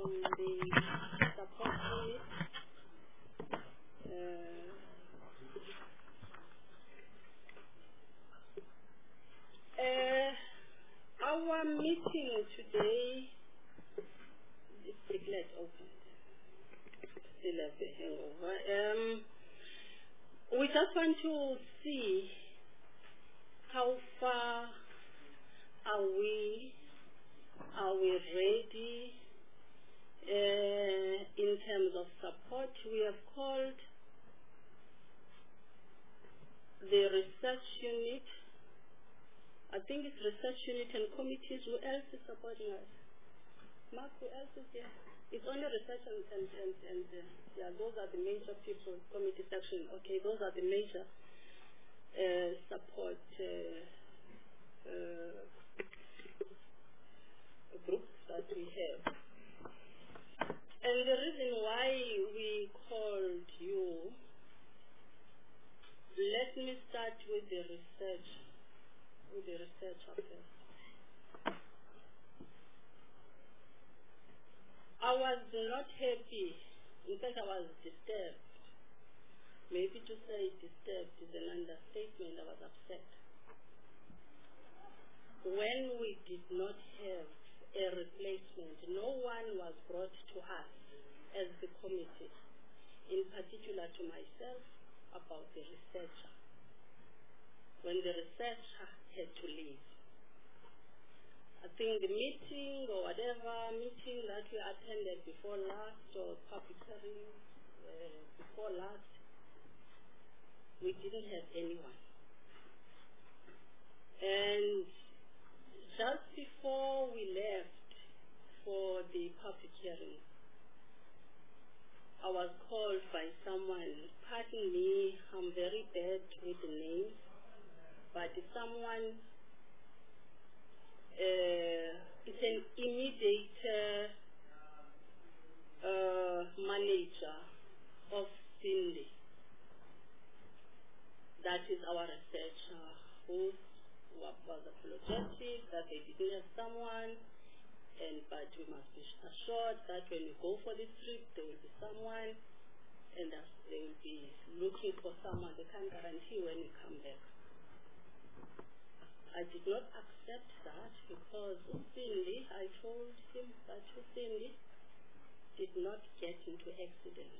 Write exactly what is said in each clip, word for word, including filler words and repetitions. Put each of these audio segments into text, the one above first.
from the support unit. Uh, uh, our meeting today is declared open. Still have a hangover. Um, we just want to see how far are we, are we ready uh, in terms of support. We have called the research unit. I think it's research unit and committees. Who else is supporting us? Mark, who else is there? It's only research and, and, and, and uh, yeah, those are the major people, committee section. Okay, those are the major uh, support uh, uh, groups that we have. And the reason why we called you, let me start with the research, with the researcher first. I was not happy. In fact, I was disturbed. Maybe to say disturbed is an understatement. I was upset. When we did not have a replacement, no one was brought to us as the committee, in particular to myself, about the researcher. When the researcher had to leave. I think the meeting or whatever meeting that we attended before last or public hearing uh, before last, we didn't have anyone. And just before we left for the public hearing, I was called by someone. Pardon me, I'm very bad with the names, but it's someone. Uh, it's an immediate uh, uh, manager of Cindy. That is our researcher who was apologetic that they didn't have someone, and but we must be assured that when we go for this trip, there will be someone, and that they will be looking for someone. They can't guarantee when we come back. I did not accept that because Cindy, I told him that Cindy did not get into accident.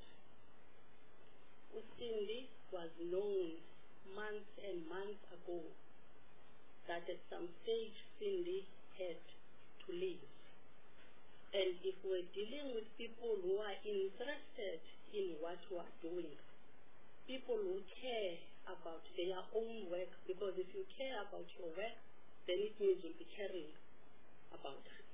Cindy was known months and months ago that at some stage Cindy had to leave. And if we're dealing with people who are interested in what we are doing, people who care about their own work, because if you care about your work, then it means you'll be caring about that.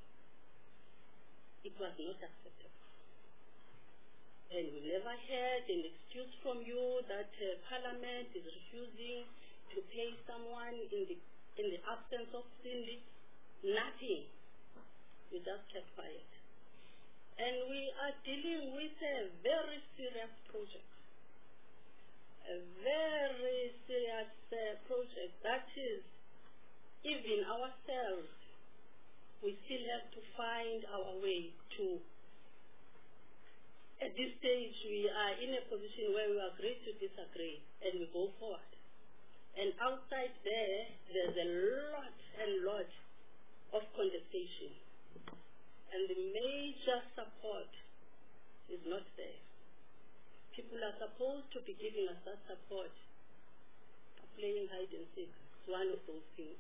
It was not acceptable. And we never heard an excuse from you that uh, Parliament is refusing to pay someone in the in the absence of Cindy. Nothing. We just kept quiet. And we are dealing with a very serious project. A very serious uh, project that is, even ourselves, we still have to find our way to. At this stage, we are in a position where we agree to disagree and we go forward. And outside there, there's a lot and lot of contestation. And the major support is not there. People are supposed to be giving us that support. Playing hide and seek is one of those things.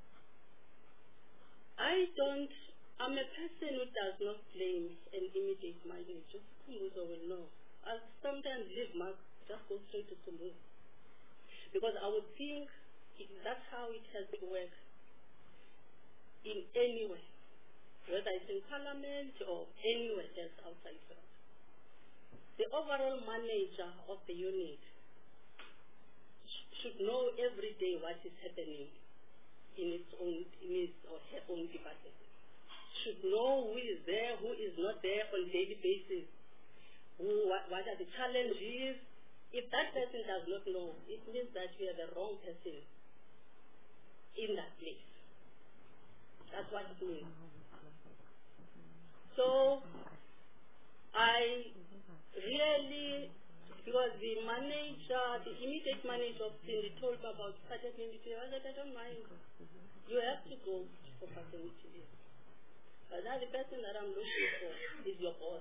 I don't, I'm a person who does not blame an immediate manager. Kumbuzo will know. I'll sometimes leave Mark, just go straight to Kumbuzo. Because I would think if that's how it has to work in any way, whether it's in Parliament or anywhere else outside of it. The overall manager of the unit sh- should know every day what is happening in its own, in his or her own department. Should know who is there, who is not there on a daily basis. Who, what, what are the challenges? If that person does not know, it means that we are the wrong person in that place. That's what it means. So I really, because the manager, the immediate manager of Cindy told me about paternity leave. I said, I don't mind. You have to go for paternity leave. But now the person that I'm looking for is your boss.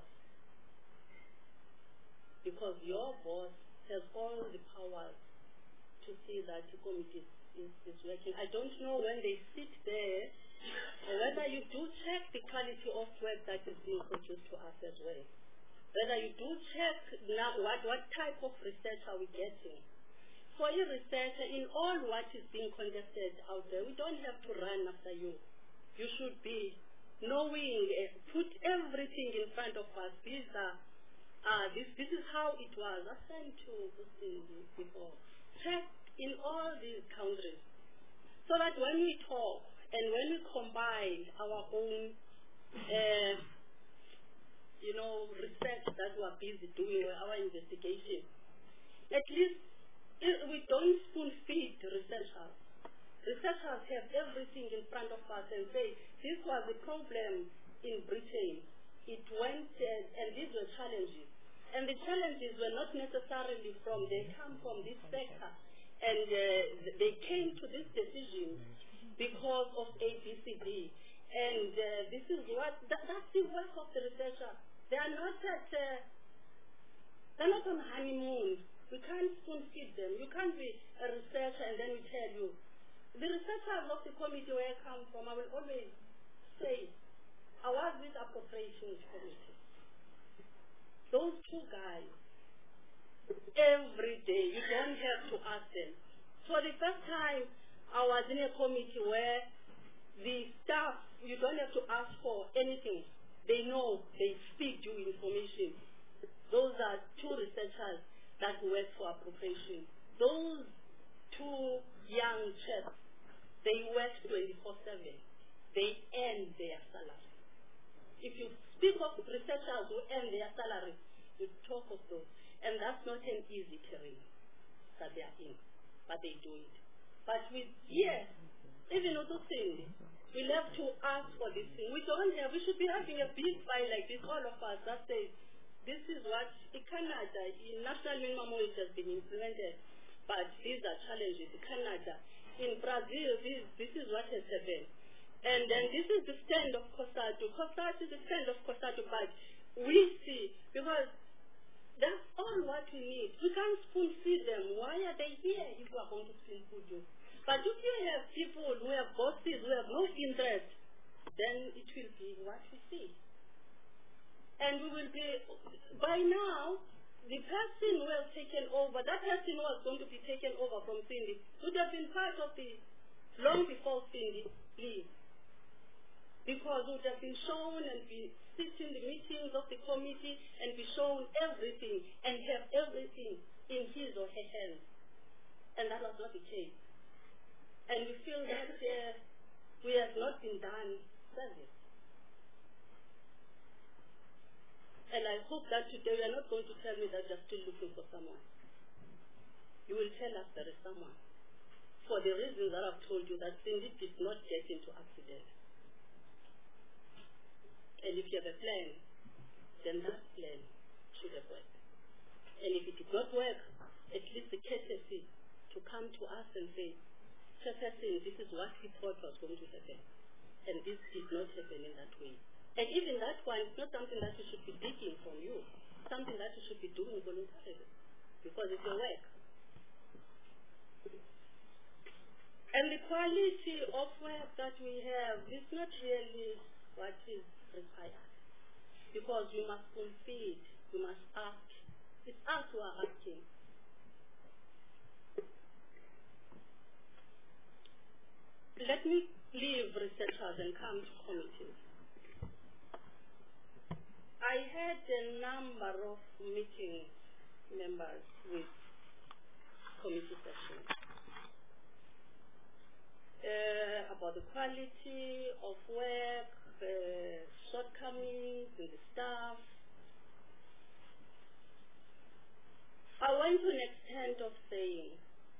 Because your boss has all the powers to see that the committee is, is working. I don't know when they sit there, whether you do check the quality of work that is being produced to us as well. Whether you do check now what, what type of research are we getting. For a researcher, in all what is being contested out there, we don't have to run after you. You should be knowing, uh, put everything in front of us. These are, uh, this, this is how it was assigned to before. Check in all these countries. So that when we talk and when we combine our own uh, you know, research that we are busy doing, our investigation, at least we don't spoon feed researchers. Researchers have everything in front of us and say, this was the problem in Britain. It went, uh, and these were challenges. And the challenges were not necessarily from, they come from this sector. And uh, they came to this decision because of A, B, C, D. And uh, this is what, that, that's the work of the researcher. They are not at, uh, they're not on honeymoon. We can't spoon feed them. You can't be a researcher and then we tell you. The researchers of the committee where I come from, I will always say, I was with appropriations committee. Those two guys, every day, you don't have to ask them. For the first time, I was in a committee where the staff, you don't have to ask for anything. They know, they feed you information. Those are two researchers that work for appropriation. Those two young chaps, they work twenty-four seven. They earn their salary. If you speak of researchers who earn their salary, you talk of those. And that's not an easy terrain that they are in, but they do it. But with, yes, even also saying we'll have to ask for this thing. We don't have, we should be having a big file like this, all of us, that says, this is what, in Canada, in national minimum wage has been implemented, but these are challenges. In Canada, in Brazil, this, this is what has happened. And then this is the stand of COSATU. COSATU is the stand of COSATU, but we see, because that's all what we need. We can't spoon feed them. Why are they here if we are going to spoon feed you? But if you have people who have bosses who have no interest, then it will be what we see. And we will be, by now, the person who has taken over, that person who was going to be taken over from Cindy, would have been part of the, long before Cindy leaves. Because would have been shown and be sit in the meetings of the committee and be shown everything and have everything in his or her hands. And that was not the case. And we feel that uh, we have not been done service. And I hope that today you are not going to tell me that you're still looking for someone. You will tell us there is someone. For the reasons that I've told you, that Cindy did not get into accident. And if you have a plan, then that plan should have worked. And if it did not work, at least the courtesy to come to us and say, Chairperson, this is what we thought was going to happen. And this did not happen in that way. And even that one is not something that we should be digging from you, something that you should be doing voluntarily, because it's your work. And the quality of work that we have is not really what is required, because we must compete, we must ask. It's us who are asking. Let me leave researchers and come to committees. I had a number of meeting members with committee sessions uh, about the quality of work, the shortcomings in the staff. I went to an extent of saying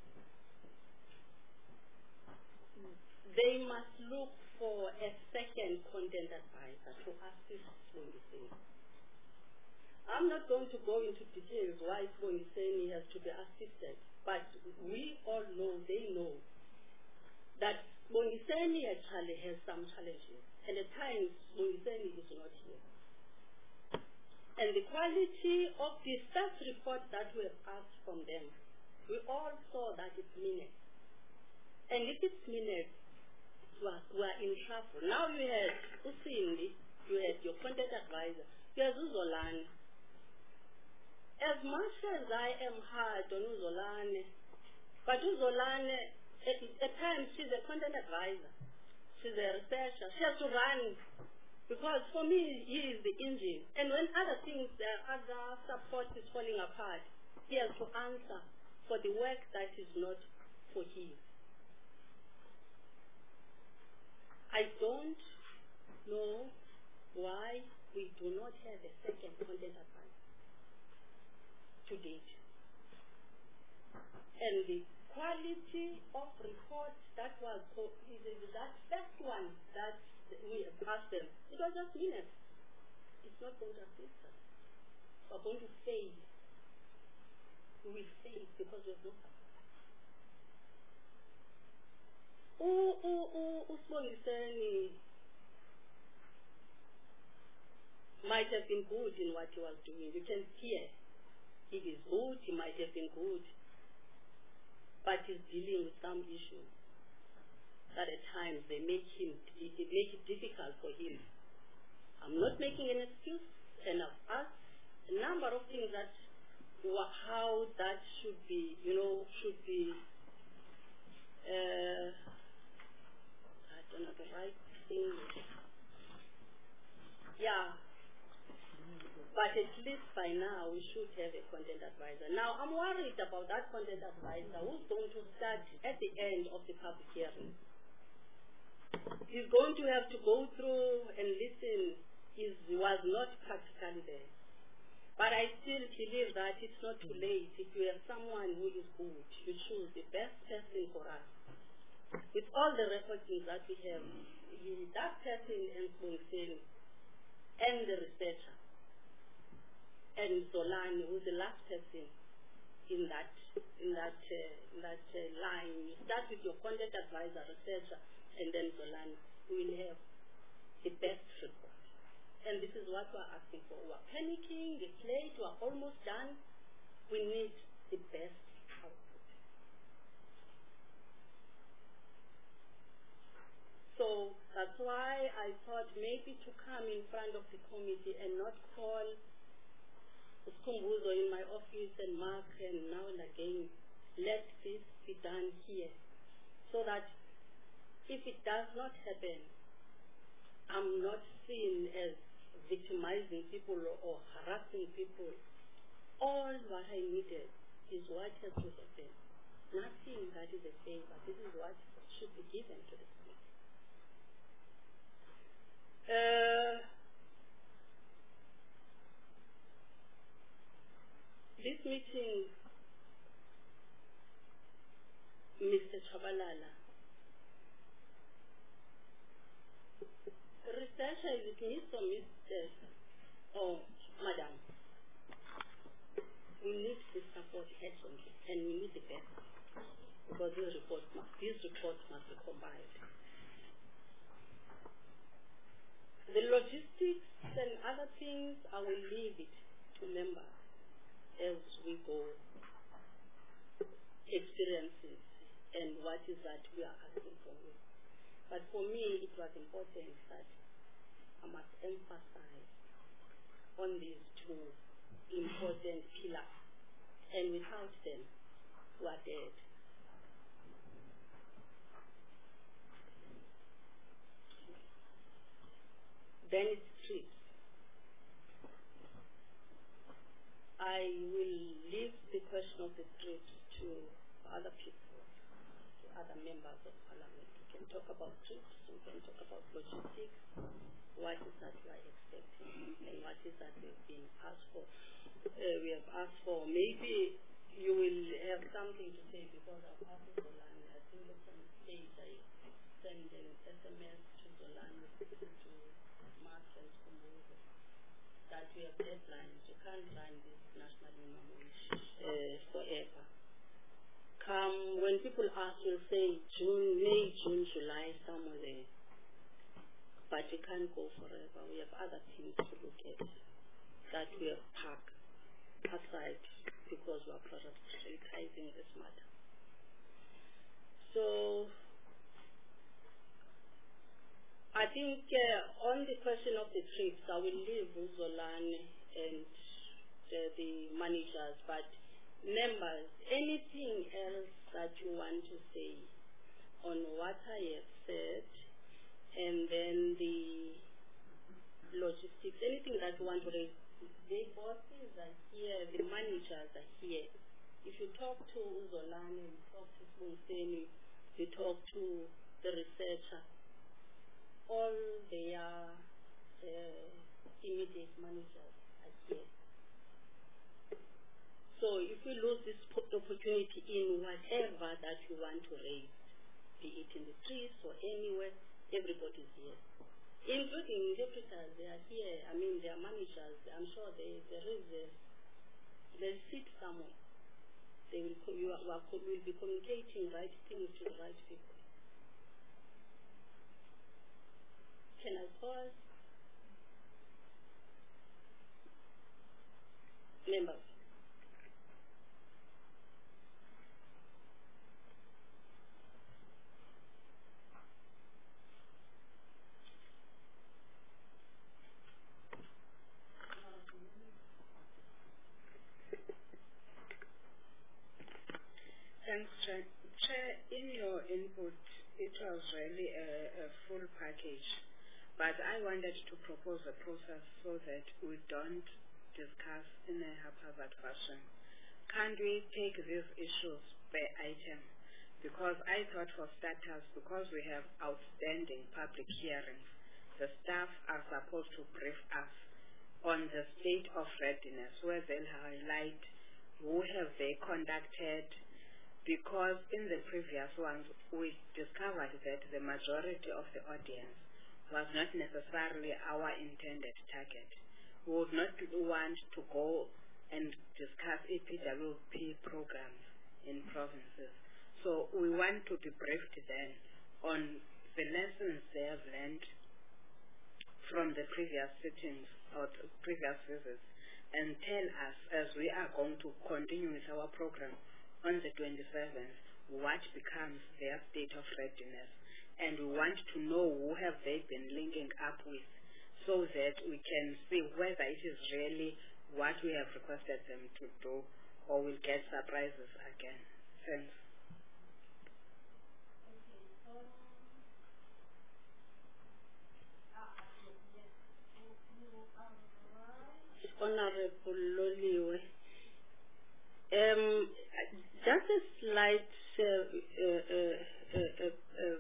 they must look for a second content advisor to assist in this thing. I'm not going to go into details why Sibongiseni has to be assisted, but we all know, they know, that Sibongiseni actually has some challenges, and at times Sibongiseni is not here. And the quality of the first report that we have asked from them, we all saw that it's minutes. And if it's minutes, we are, we are in trouble. Now you had Usindi, you had your content advisor, you have Uzolani. As much as I am hard on Uzolani, but Uzolani, at, at times she's a content advisor, she's a researcher, she has to run. Because for me, he is the engine. And when other things, uh, other support is falling apart, he has to answer for the work that is not for him. I don't know why we do not have a second content advisor to date. And the quality of reports that was, that first one that we asked them, it was just minutes. It's not going to assist us. We're going to fail. We will fail because we have no support. Oh, oh, oh, Usibongiseni might have been good in what he was doing. You can hear. It is good, he might have been good. But he's dealing with some issues that at times they make him, it make it difficult for him. I'm not making an excuse, and I've asked a number of things that how that should be, you know, should be. Uh, I don't know the right thing. Yeah, but at least by now we should have a content advisor. Now I'm worried about that content advisor who's going to start at the end of the public hearing. He's going to have to go through and listen. He was not practically there. But I still believe that it's not too late. If you have someone who is good, you choose the best person for us. With all the recordings that we have, he, that person and Sibongiseni and the researcher and Zolani, who's the last person in that in that uh, in that uh, line. You start with your content advisor, researcher, and then Zolani. We will have the best report. And this is what we're asking for. We're panicking, it's late, we're almost done. We need the best output. So that's why I thought maybe to come in front of the committee and not call Skumbuzo in my office and Mark and now and again, let this be done here. So that if it does not happen, I'm not seen as victimizing people or harassing people. All what I needed is what has to happen. Nothing that is a favor. This is what should be given to the state. Uh, this meeting, Mister Chabalala, researcher, is it Mister or Mister Oh, Madam, we need the support urgently, and we need the best, because these reports must, these reports must be compiled. The logistics and other things, I will leave it to members as we go, experiences, and what is that we are asking for. But for me, it was important that I must emphasize on these two important pillars. And without them, we are dead. Then it's trips. I will leave the question of the trips to other people, to other members of parliament. We can talk about trips, we can talk about logistics, what is that we are expecting, and what is that we've been asked for. Uh, we have asked for, maybe you will have something to say because I've asked Zolani. I think at some stage I send an S M S to Zolani, to Mark and Skumbuzo, that we have deadlines. You can't run this national minimum wage uh, forever. Come, when people ask, we'll say June, May, June, July, somewhere there. But you can't go forever. We have other things to look at that we have parked aside because we are prioritizing this matter. So, I think uh, on the question of the trips, I will leave Uzolani and uh, the managers, but members, anything else that you want to say on what I have said, and then the logistics, anything that you want to raise. The bosses are here, the managers are here. If you talk to Uzolani, you talk to Sbungseni, you talk to the researcher, all their uh, immediate managers are here. So if we lose this opportunity in whatever that you want to raise, be it in the streets or anywhere, everybody's here. Including interpreters, they are here. I mean, they are managers. I'm sure they, there is a, they sit somewhere. They will, you are, will be communicating right things to the right people. Can I pause? Members. Thanks, Chair. Chair, in your input, it was really a, a full package, but I wanted to propose a process so that we don't discuss in a haphazard fashion. Can't we take these issues per item? Because I thought for starters, because we have outstanding public hearings, the staff are supposed to brief us on the state of readiness, where they'll highlight who have they conducted, because in the previous ones, we discovered that the majority of the audience was not necessarily our intended target. We would not want to go and discuss E P W P programs in provinces. So we want to be briefed then on the lessons they have learned from the previous sittings or the previous visits, and tell us, as we are going to continue with our program on the twenty-seventh, what becomes their state of readiness. And we want to know who have they been linking up with, so that we can see whether it is really what we have requested them to do, or we'll get surprises again. Thanks. Honorable Loliwe, um, just a slight, uh, uh, uh, uh, uh,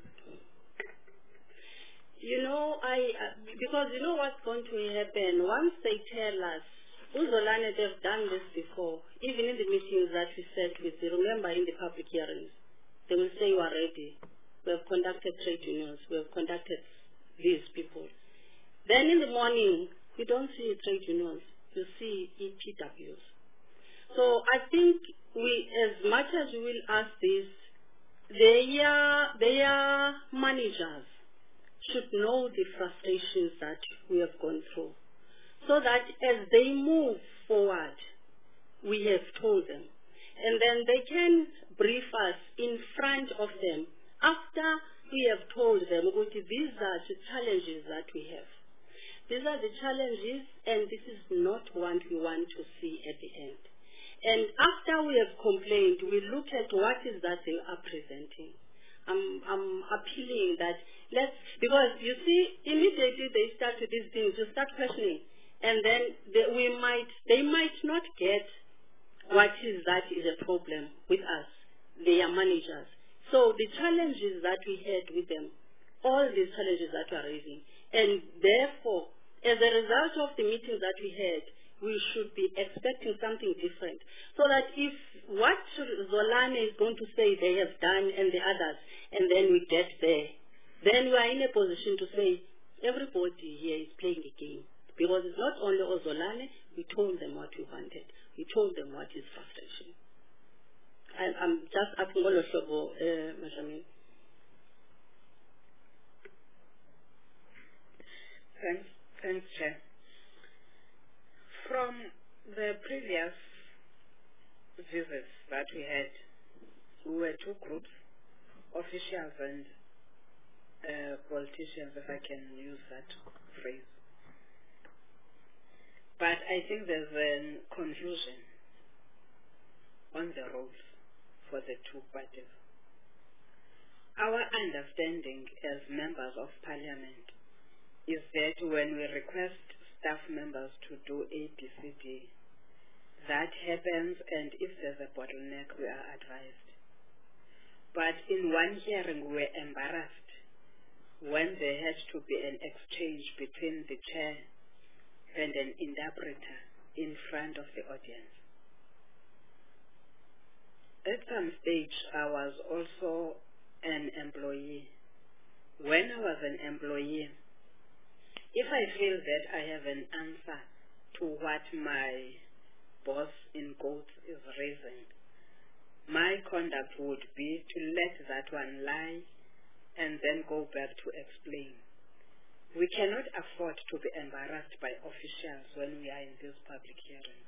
you know, I uh, because you know what's going to happen once they tell us, Uzolani, they've done this before, even in the meetings that we sat with you, remember in the public hearings, they will say you are ready. We have conducted trade unions, we have conducted these people. Then in the morning, you don't see trade unions, you see E P Ws. So I think we, as much as we will ask this, their, their managers should know the frustrations that we have gone through, so that as they move forward, we have told them. And then they can brief us in front of them after we have told them, okay, these are the challenges that we have. These are the challenges, and this is not what we want to see at the end. And after we have complained, we look at what is that they are presenting. I'm, I'm appealing that let's, because you see, immediately they start with these things, you start questioning, and then they, we might, they might not get what is that is a problem with us, their managers. So the challenges that we had with them, all these challenges that we are raising, and therefore, as a result of the meetings that we had, we should be expecting something different. So that if what Zolani is going to say they have done and the others, and then we get there, then we are in a position to say, everybody here is playing a game. Because it's not only Ozolane, we told them what we wanted. We told them what is frustration. I, I'm just asking all of you, uh, Majamin. Thanks, thanks, Chair. From the previous visits that we had, we were two groups, officials and uh, politicians, if I can use that phrase. But I think there's a confusion on the roles for the two parties. Our understanding as members of parliament is that when we request staff members to do A, B, C, D, that happens, and if there's a bottleneck, we are advised. But in one hearing, we were embarrassed when there had to be an exchange between the chair and an interpreter in front of the audience. At some stage, I was also an employee. When I was an employee, if I feel that I have an answer to what my boss in quotes is raising, my conduct would be to let that one lie and then go back to explain. We cannot afford to be embarrassed by officials when we are in these public hearings.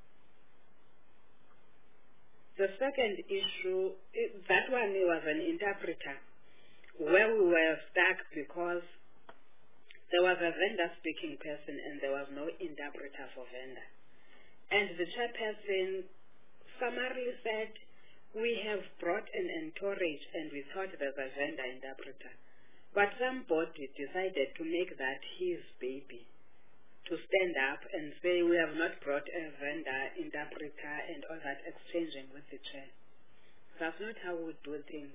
The second issue, that one was an interpreter, where we were stuck because there was a vendor-speaking person and there was no interpreter for vendor. And the chairperson summarily said, we have brought an entourage and we thought there's a vendor interpreter. But somebody decided to make that his baby, to stand up and say we have not brought a vendor interpreter and all that exchanging with the chair. That's not how we do things.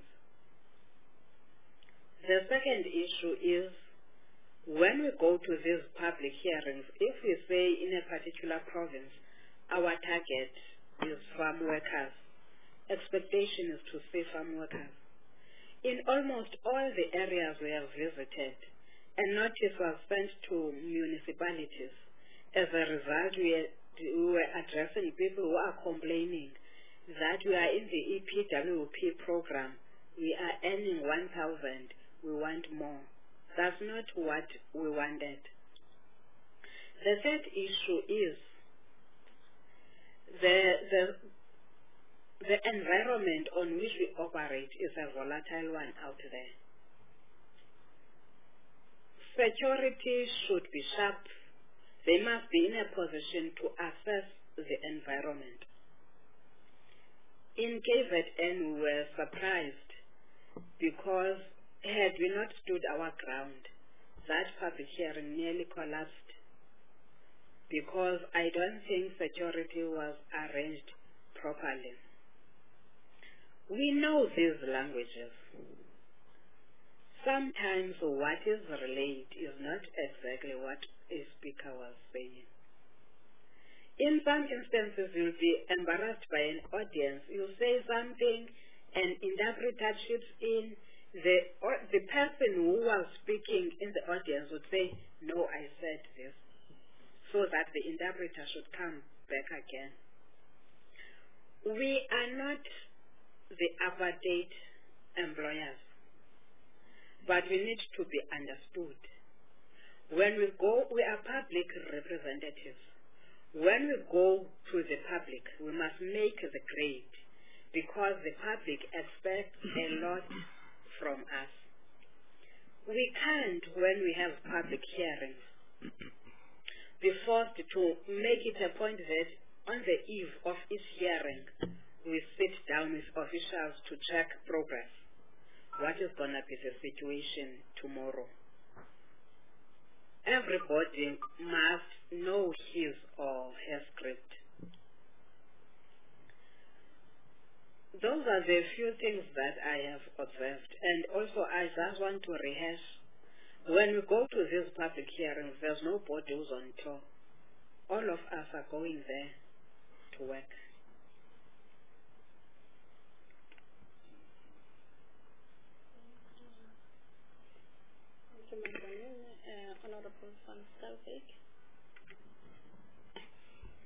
The second issue is when we go to these public hearings, if we say in a particular province our target is farm workers, expectation is to see farm workers. In almost all the areas we have visited, a notice was sent to municipalities. As a result, we, we were addressing people who are complaining that we are in the E P W P program. We are earning one thousand. We want more. That's not what we wanted. The third issue is the, the The environment on which we operate is a volatile one out there. Security should be sharp. They must be in a position to assess the environment. In K Z N, we were surprised because had we not stood our ground, that public hearing nearly collapsed because I don't think security was arranged properly. We know these languages. Sometimes what is relayed is not exactly what a speaker was saying. In some instances, you'll be embarrassed by an audience. You'll say something, an interpreter chips in. The, or the person who was speaking in the audience would say, no, I said this, so that the interpreter should come back again. We are not the apartheid employers, but we need to be understood. When we go, we are public representatives. When we go to the public, we must make the grade because the public expects a lot from us. We can't, when we have public hearings, be forced to make it a point that on the eve of each hearing, we sit down with officials to check progress. What is going to be the situation tomorrow? Everybody must know his or her script. Those are the few things that I have observed. And also, I just want to rehash. When we go to these public hearings, there's nobody who's on tour. All of us are going there to work. Uh, Honorable van Stelvik.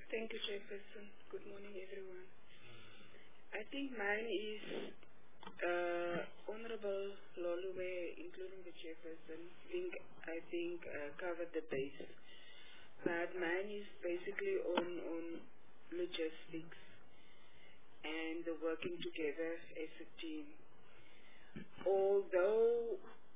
Thank you, Chairperson. Good morning, everyone. I think mine is uh, Honorable Lolwe, including the Chairperson, think, I think uh, covered the base. But mine is basically on, on logistics and the working together as a team. Although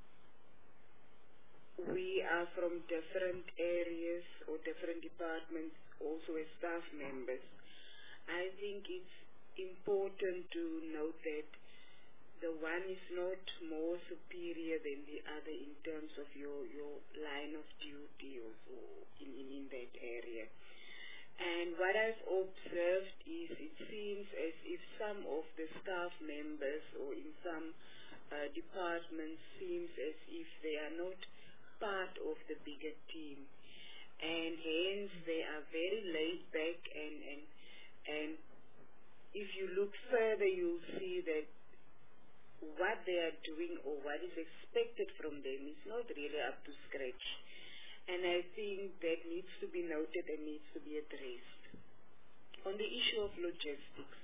we are from different areas or different departments, also as staff members, I think it's important to note that the one is not more superior than the other in terms of your, your line of duty or so in, in, in that area. And what I've observed is it seems as if some of the staff members or in some uh, departments seems as if they are not part of the bigger team, and hence they are very laid back, and and and if you look further you'll see that what they are doing or what is expected from them is not really up to scratch, and I think that needs to be noted and needs to be addressed. On the issue of logistics,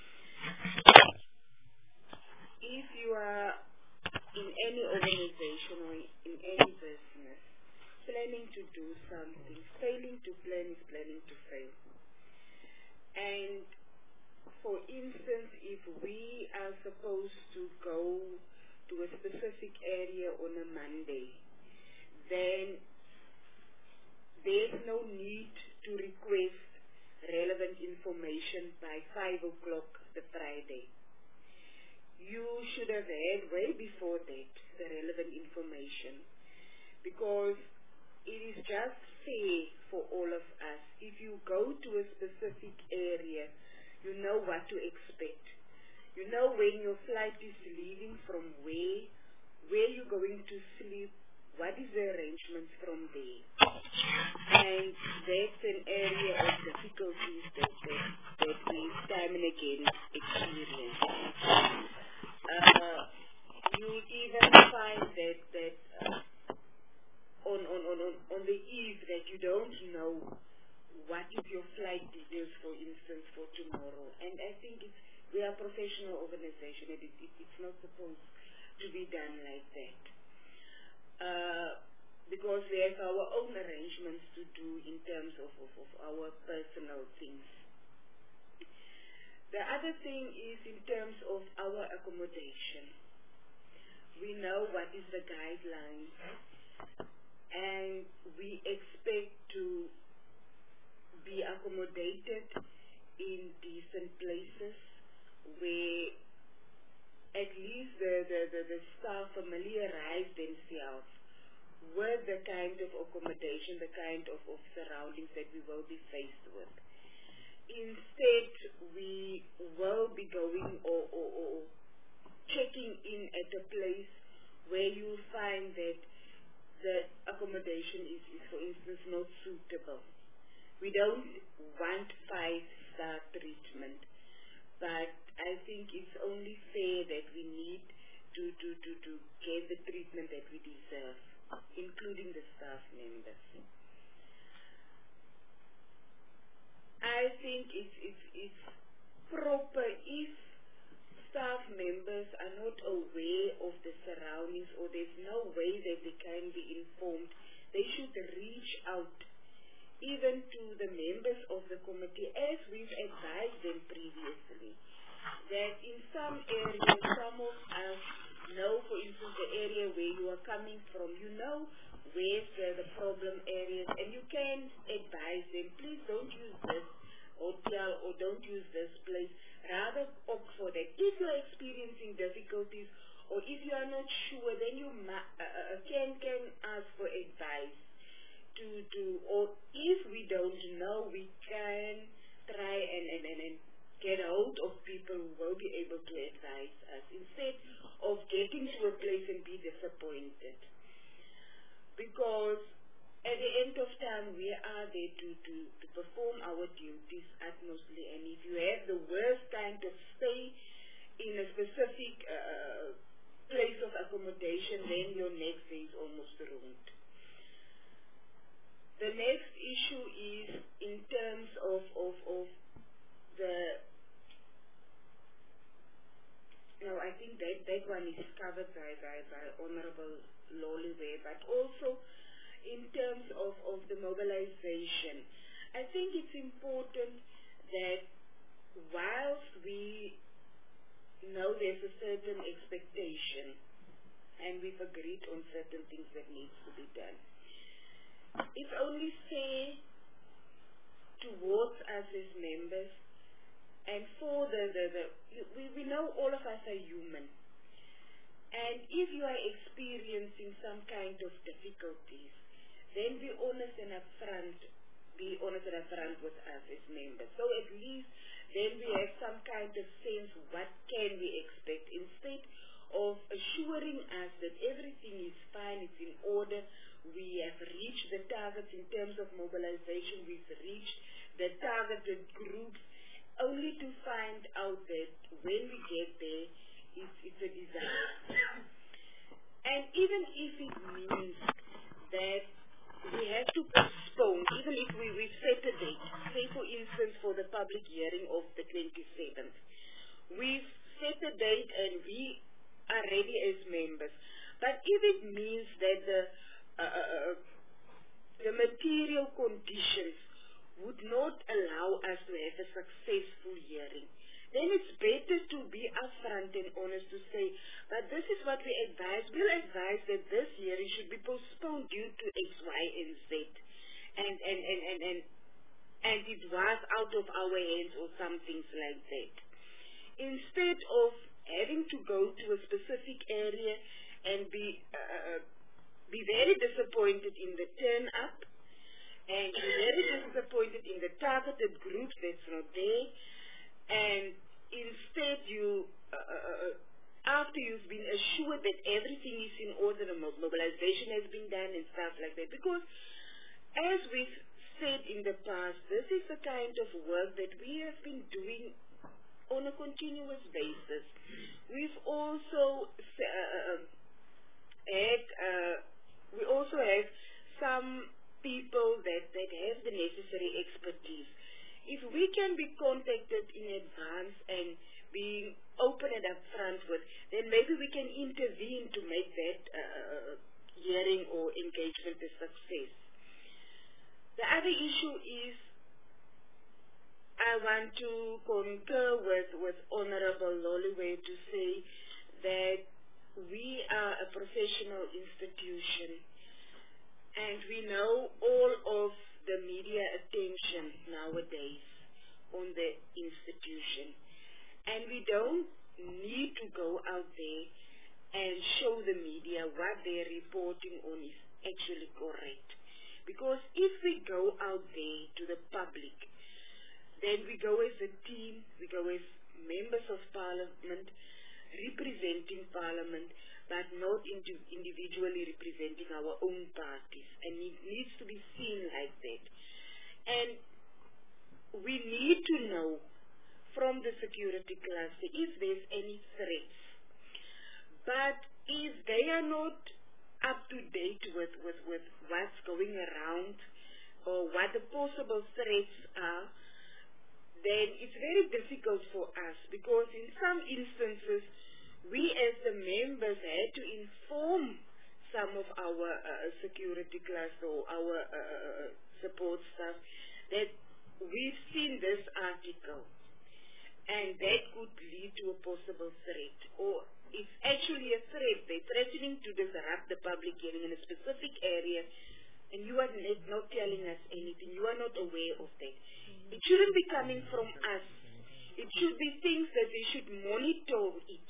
if you are in any organization or in any business planning to do something, failing to plan is planning to fail. And for instance, if we are supposed to go to a specific area on a Monday, then there's no need to request relevant information by five o'clock the Friday. You should have had way before that the relevant information, because it is just fair for all of us. If you go to a specific area, you know what to expect. You know when your flight is leaving, from where, where you're going to sleep, what is the arrangements from there. And that's an area of difficulties that, that, that we time and again experience. Uh, you even find that, that uh, on, on, on, on, on the eve that you don't know what is your flight details, for instance, for tomorrow. And I think it's, we are a professional organization, and it, it, it's not supposed to be done like that. Uh, because we have our own arrangements to do in terms of, of, of our personal things. The other thing is in terms of our accommodation. We know what is the guidelines, and we expect to be accommodated in decent places where at least the, the, the, the staff familiarize themselves with the kind of accommodation, the kind of, of surroundings that we will be faced with. Instead, we will be going or, or, or checking in at a place where you find that the accommodation is, is, for instance, not suitable. We don't want five-star treatment, but I think it's only fair that we need to, to, to, to get the treatment that we deserve, including the staff members. I think it's, it's, it's proper if staff members are not aware of the surroundings or there's no way that they can be informed, they should reach out even to the members of the committee, as we've advised them previously, that in some areas, some of us know, for instance, the area where you are coming from, you know where's the, the problem areas, and you can advise them, please don't use this hotel or don't use this place, rather opt for that. If you are experiencing difficulties or if you are not sure, then you ma- uh, can, can ask for advice. To, to, or if we don't know, we can try and, and, and, and get hold of people who will be able to advise us instead of getting to a place and be disappointed. Because at the end of time, we are there to, to, to perform our duties utmostly, and if you have the worst time to stay in a specific uh, place of accommodation, then your next day is almost ruined. the next issue is in terms of, of, of the, no, I think that, that one is covered by, by, by Honorable Loliwe, but also in terms of, of the mobilization. I think it's important that whilst we know there's a certain expectation and we've agreed on certain things that needs to be done, it's only fair towards us as members and for the, the, the we, we know all of us are human, and if you are experiencing some kind of difficulties, then be honest and upfront, be honest and upfront with us as members. So at least then we have some kind of sense what can we expect, instead of assuring us that everything is fine, it's in order, we have reached the targets in terms of mobilization, we've reached the targeted groups, only to find out that when we get there, it's, it's a disaster. And even if it means that we have to postpone, even if we, we set a date, say for instance for the public hearing of the twenty-seventh, we've set a date and we are ready as members. But if it means that the uh, uh, the material conditions would not allow us to have a successful hearing, then it's better to be upfront and honest to say, but this is what we advise. We'll advise that this hearing should be postponed due to X, Y, and Z. And, and, and, and, and, and it was out of our hands or some things like that. Instead of having to go to a specific area and be uh, be very disappointed in the turn up, and be very disappointed in the targeted groups that's not there, and instead you, uh, uh, after you've been assured that everything is in order, the mobilization has been done and stuff like that, because as we've said in the past, this is the kind of work that we have been doing on a continuous basis. We've also uh, had, uh, we also have some people that, that have the necessary expertise. If we can be contacted in advance and being open and upfront with, then maybe we can intervene to make that uh, hearing or engagement a success. The other issue is, I want to concur with, with Honorable Loliwe to say that we are a professional institution, and we know all of the media attention nowadays on the institution. And we don't need to go out there and show the media what they're reporting on is actually correct. Because if we go out there to the public, then we go as a team, we go as members of parliament, representing parliament, but not indi individually representing our own parties. And it needs to be seen like that. And we need to know from the security cluster if there's any threats. But if they are not up to date with, with, with what's going around or what the possible threats are, then it's very difficult for us, because in some instances, we as the members had to inform some of our uh, security cluster or our uh, support staff that we've seen this article and that could lead to a possible threat, or it's actually a threat. They're threatening to disrupt the public hearing in a specific area, and you are not telling us anything. You are not aware of that. It shouldn't be coming from us. It should be things that they should monitor it.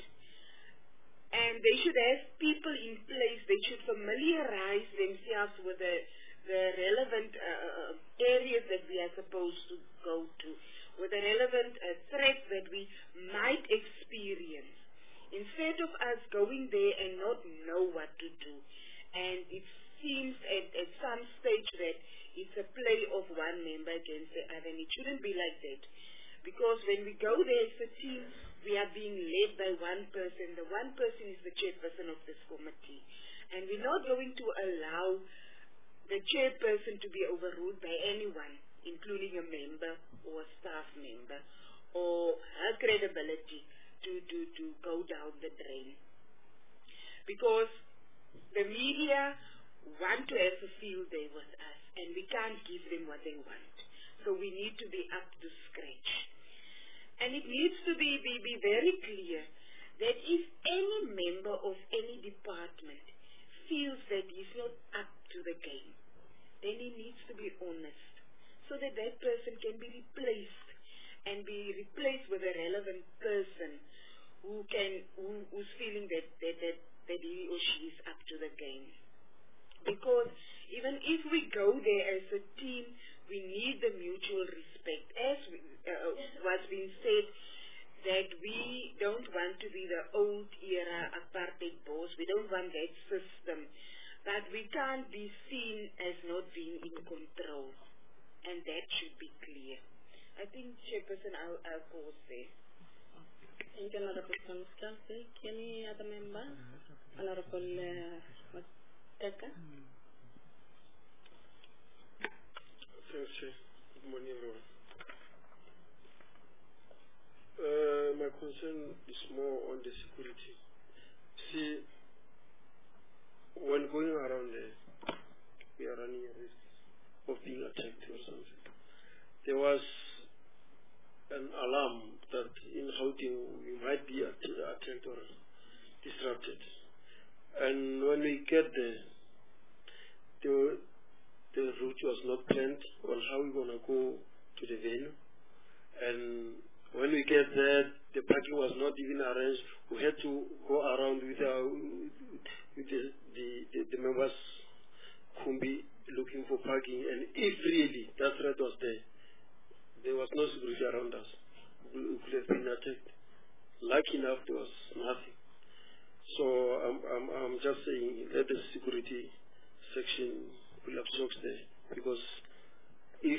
And they should have people in place. They should familiarize themselves with the, the relevant uh, areas that we are supposed to go to, with the relevant uh, threats that we might experience. Instead of us going there and not know what to do. And it seems at, at some stage that it's a play of one member against the other, and it shouldn't be like that. Because when we go there as a team, we are being led by one person. The one person is the chairperson of this committee. And we're not going to allow the chairperson to be overruled by anyone, including a member or a staff member, or her credibility to, to, to go down the drain. Because the media want to have a field day with us, and we can't give them what they want. So we need to be up to scratch. And it needs to be, be, be very clear that if any member of any department feels that he's not up to the game, then he needs to be honest, so that that person can be replaced, and be replaced with a relevant person who can, who, who's feeling that, that, that, that he or she is up to the game. Because even if we go there as a team, we need the mutual respect. As we, uh, what's been said, that we don't want to be the old era apartheid boss. We don't want that system. But we can't be seen as not being in control. And that should be clear. I think, Chairperson, I'll, I'll pause there. Thank you, Honorable Constance. Any other member? Honorable uh, Mateka? Thanks, Chair. Good morning, everyone. Uh, my concern is more on the security. See, when going around there, we are running a risk of being attacked or something. There was an alarm that in Gauteng we might be attacked or disrupted. And when we get there, the, the route was not planned on how we're going to go to the venue. And when we get there, the parking was not even arranged. We had to go around with, our, with the, the, the, the members Kumbi looking for parking. And if really that threat was there, there was no security around us. We could have been attacked. Lucky enough, there was nothing. So I'm, I'm, I'm just saying, let the security section pull up socks there. Because if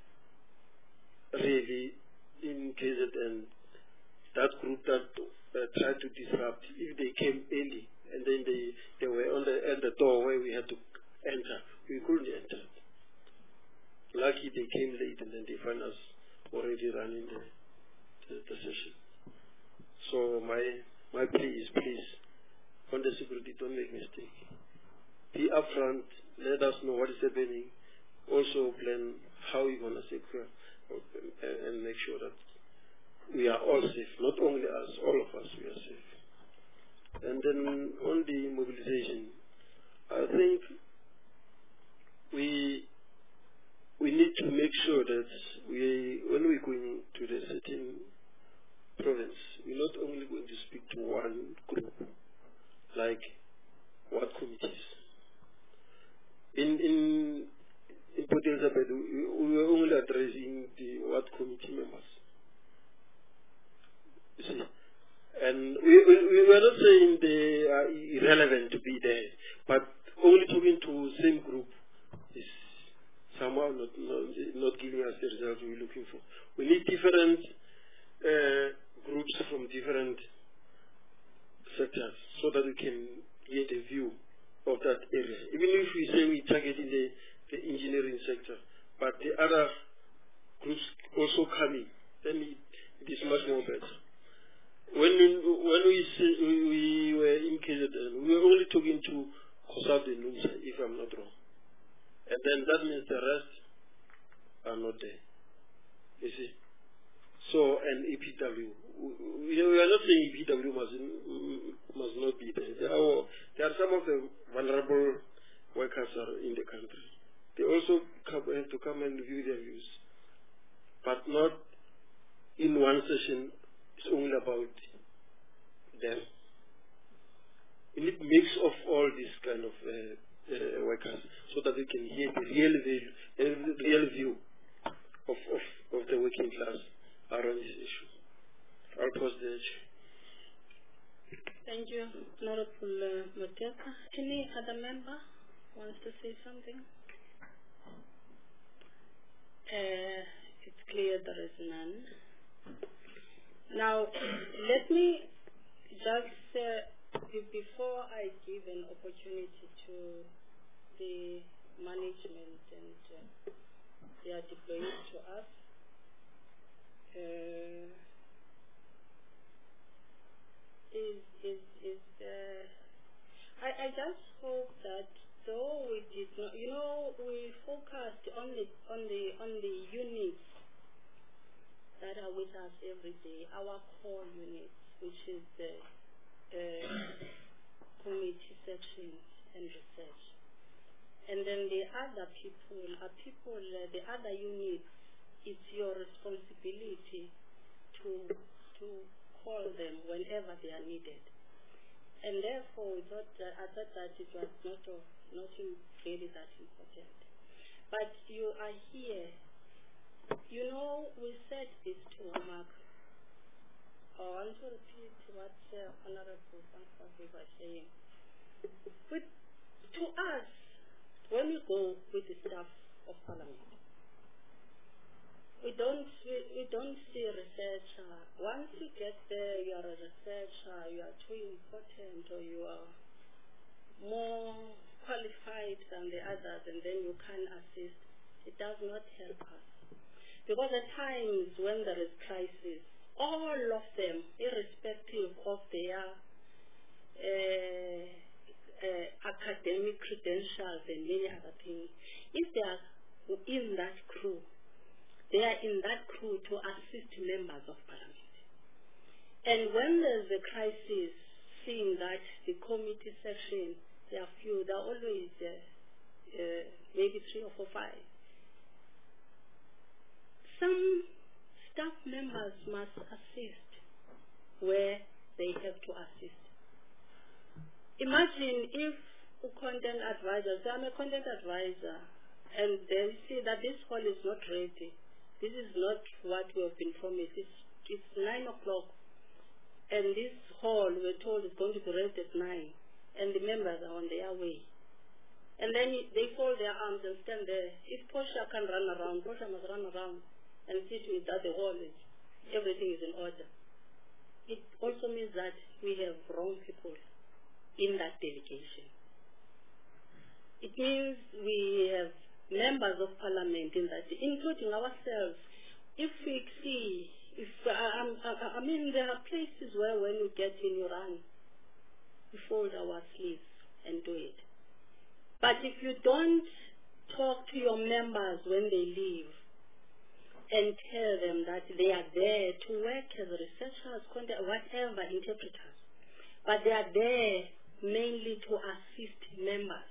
really in K Z N, that group that uh, tried to disrupt, if they came early and then they, they were on the, at the door where we had to enter, we couldn't enter. Lucky they came late and then they found us already running the, the, the session. So my my plea is, please, on the security, don't make mistake. Be upfront, let us know what is happening. Also plan how we're going to secure and make sure that we are all safe. Not only us, all of us, we are safe. And then on the mobilization, I think we we need to make sure that we, when we're going to the certain province, we're not only going to speak to one group, like what committees. In in in Port Elizabeth, we, we were only addressing the what committee members. You see, and we, we we were not saying they are irrelevant to be there, but only talking to same group is somehow not not, not giving us the results we're looking for. We need different uh, groups from different sectors so that we can get a view of that area. Even if we say we target in the, the engineering sector, but the other groups also coming, then it, it is much more better. When when we say, we, we were in K Z N, we were only talking to COSATU and NUMSA, if I'm not wrong. And then that means the rest are not there. You see? So, and E P W. We, we are not saying E P W must, must not be there. There are, there are some of the vulnerable workers are in the country. They also come, have to come and view their views. But not in one session, it's only about them. We need a mix of all these kind of uh, uh, workers so that we can hear the real value, uh, real view of, of, of the working class around this issue. I'll pause there. Thank you, Honorable uh, Mateka. Any other member wants to say something? Uh, it's clear there is none. Now, let me just, uh, before I give an opportunity to the manager and uh, they are deployed to us. Uh, is is is uh, I I just hope that though we did not, you know, we focused on the on the on the units that are with us every day, our core units, which is the uh, committee sections and research. And then the other people are people, uh, the other units, it's your responsibility to to call them whenever they are needed. And therefore, we thought that, I thought that it was not of, not really that important. But you are here. You know, we said this to Mark. Oh, I want to repeat what uh, Honorable Fanfani was saying. With, to us, when we go with the staff of Parliament, we don't we, we don't see a researcher. Once you get there, you are a researcher, you are too important, or you are more qualified than the others, and then you can assist. It does not help us. Because at times when there is crisis, all of them, irrespective of their uh, uh, academic credentials and many other things, if they are in that crew, they are in that crew to assist members of Parliament. And when there's a crisis, seeing that the committee section, there are few, there are always uh, uh, maybe three or four, five. Some staff members must assist where they have to assist. Imagine if a content advisor, say I'm a content advisor, and they see that this hall is not ready. This is not what we have been promised. It's, it's nine o'clock, and this hall we're told is going to be ready at nine, and the members are on their way. And then they fold their arms and stand there. If Portia can run around, Portia must run around and see to it that the hall is, everything is in order. It also means that we have wrong people in that delegation. It means we have members of Parliament in that, including ourselves. If we see, if uh, I, I mean, there are places where when you get in, you run, we fold our sleeves and do it. But if you don't talk to your members when they leave and tell them that they are there to work as researchers, whatever, interpreters, but they are there mainly to assist members.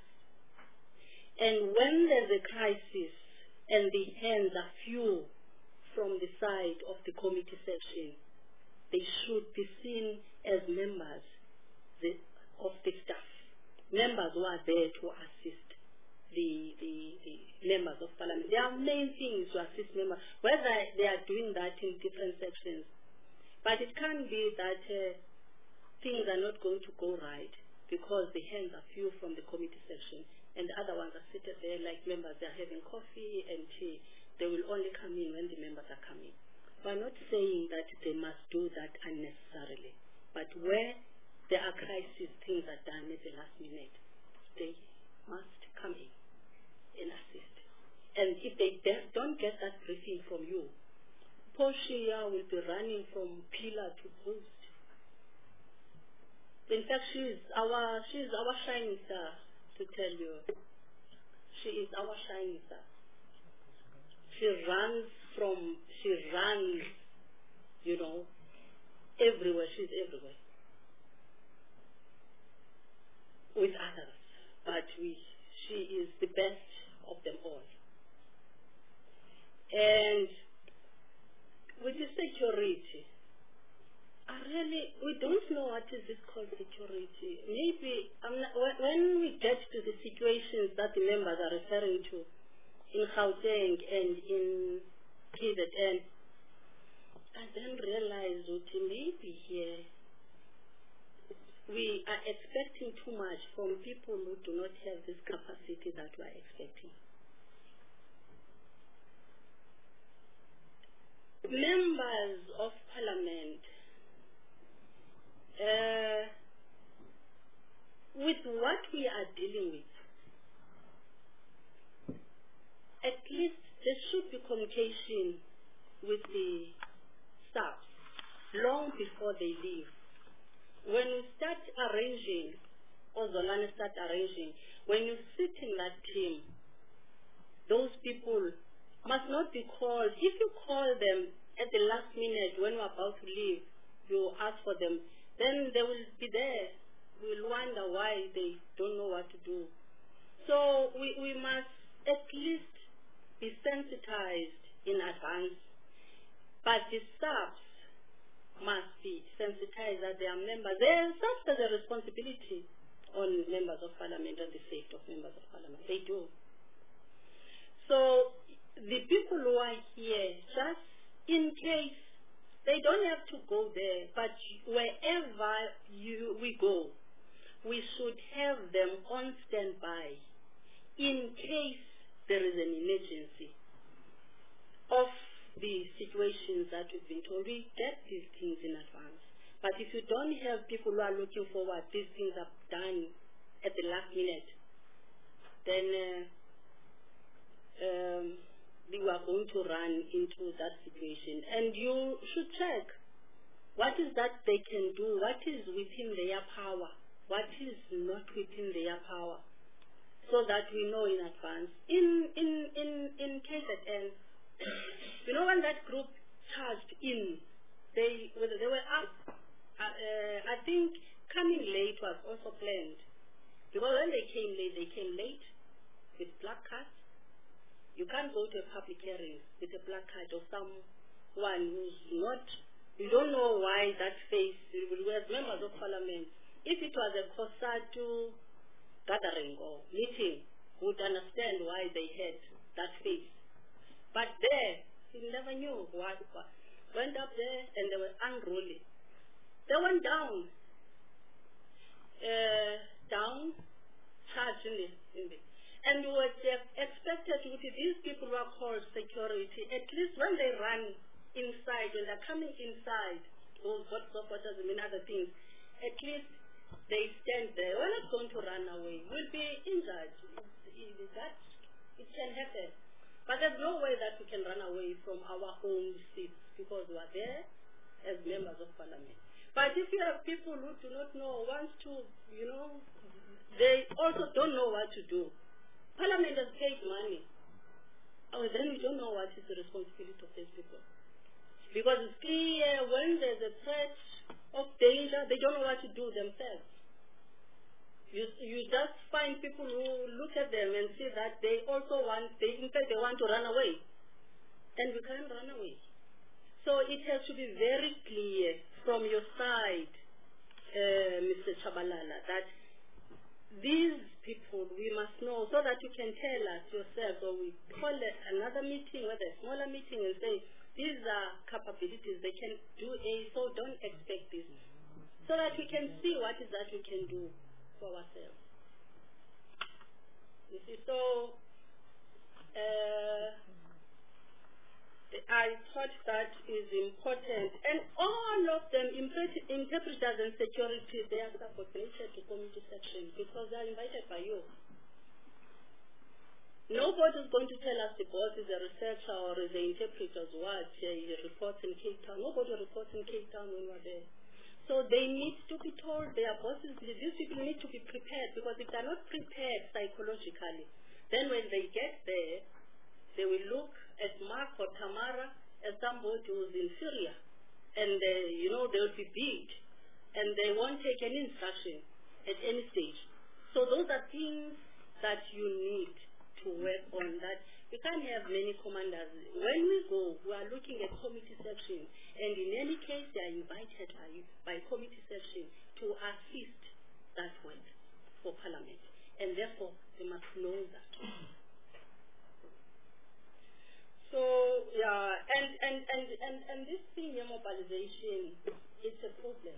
And when there's a crisis and the hands are few from the side of the committee section, they should be seen as members the, of the staff, members who are there to assist the, the, the members of Parliament. There are main things to assist members, whether they are doing that in different sections. But it can be that uh, things are not going to go right because the hands are few from the committee section, and the other ones are seated there like members. They are having coffee and tea. They will only come in when the members are coming. We're not saying that they must do that unnecessarily, but where there are crises, things are done at the last minute, they must come in and assist. And if they don't get that briefing from you, Portia will be running from pillar to post. In fact, she is our, she is our shining star. To tell you, she is our shining star. She runs from, she runs, you know, everywhere. She's everywhere with others. But we, she is the best of them all. And with the security, I really, we don't know what is this called security. Maybe I'm not, when we get to the situations that the members are referring to in Gauteng and in K Z N, I then realize that maybe here we are expecting too much from people who do not have this capacity that we are expecting. Members of Parliament, Uh, with what we are dealing with, should be communication with the staff long before they leave. When you start arranging, or Zolani start arranging, when you sit in that team, those people must not be called. If you call them at the last minute when you're about to leave, you ask for them, then they will be there. We will wonder why they don't know what to do. So we, we must at least be sensitized in advance. But the staffs must be sensitized that they are members. Their staff has a responsibility on members of parliament and the safety of members of parliament. They do. So the people who are here, just in case, they don't have to go there, but wherever you, we go, we should have them on standby in case there is an emergency of the situations that we've been told. We get these things in advance. But if you don't have people who are looking forward, these things are done at the last minute, then uh, um, we are going to run into that situation. And you should check what is that they can do, what is within their power, what is not within their power, so that we know in advance. In in in in K Z N, you know, when that group charged in, they they were up. Uh, uh, I think coming late was also planned, because when they came late, they came late with black cards. You can't go to a public hearing with a black card of someone who's not. You don't know why that face. As members of parliament, if it was a COSATU gathering or meeting, would understand why they had that face. But there, he never knew what, what. Went up there and they were unruly. They went down, uh, down, charged in the, in the and what they expected with these people who are called security, at least when they run inside, when they're coming inside, those hot supporters and other things, at least they stand there. We're not going to run away. We'll be injured. It, it, that, it can happen. But there's no way that we can run away from our own seats because we are there as members of parliament. But if you have people who do not know, want to, you know, they also don't know what to do. Parliament has paid money. Oh, then we don't know what is the responsibility of these people. Because it's clear when there's a threat of danger, they don't know what to do themselves. You, you just find people who look at them and see that they also want, they, in fact, they want to run away. And we can't run away. So it has to be very clear from your side, uh, Mister Chabalala, that these people, we must know, so that you can tell us yourself, or we call it another meeting, whether a smaller meeting, and say, these are capabilities, they can do A, so don't expect this. So that we can see what is that we can do for ourselves. You see, so, uh, I thought that is important. And all of them, interpreters and security, they are subordinated to committee section because they are invited by you. Nobody is going to tell us the boss is a researcher or is an interpreter's what, he reports in Cape Town. Nobody reports in Cape Town when we're there. So they need to be told, their bosses, these people need to be prepared, because if they're not prepared psychologically, then when they get there, they will look at Mark or Tamara as somebody who's inferior. And, uh, you know, they'll be beat. And they won't take any instruction at any stage. So those are things that you need to work on. That you can't have many commanders. When we go, we are looking at committee section. And in any case, they are invited by, by committee section to assist that work for parliament. And therefore, they must know that. So, yeah, and, and, and, and, and this senior mobilization, it's a problem.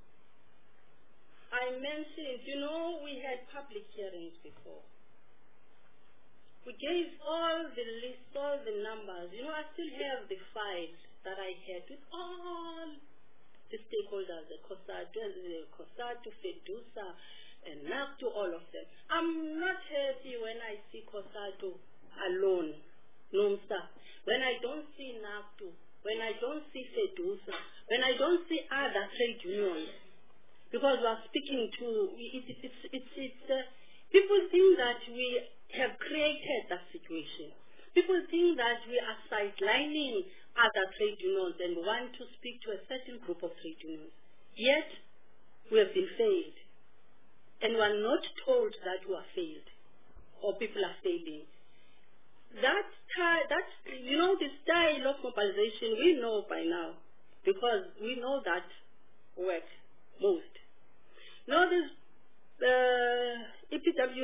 I mentioned, you know, we had public hearings before. We gave all the lists, all the numbers. You know, I still have the files that I had with all the stakeholders, the COSATU, the COSATU, FEDUSA, and NACTU, all of them. I'm not happy when I see COSATU alone NUMSA, when I don't see NAFTU, when I don't see FEDUSA, when I don't see other trade unions, because we are speaking to, it, it, it's, it's, it's, uh, people think that we have created that situation. People think that we are sidelining other trade unions and want to speak to a certain group of trade unions. Yet, we have been failed. And we are not told that we are failed or people are failing. That, that, you know, the style of mobilization we know by now because we know that work most. Now there's uh, E P W.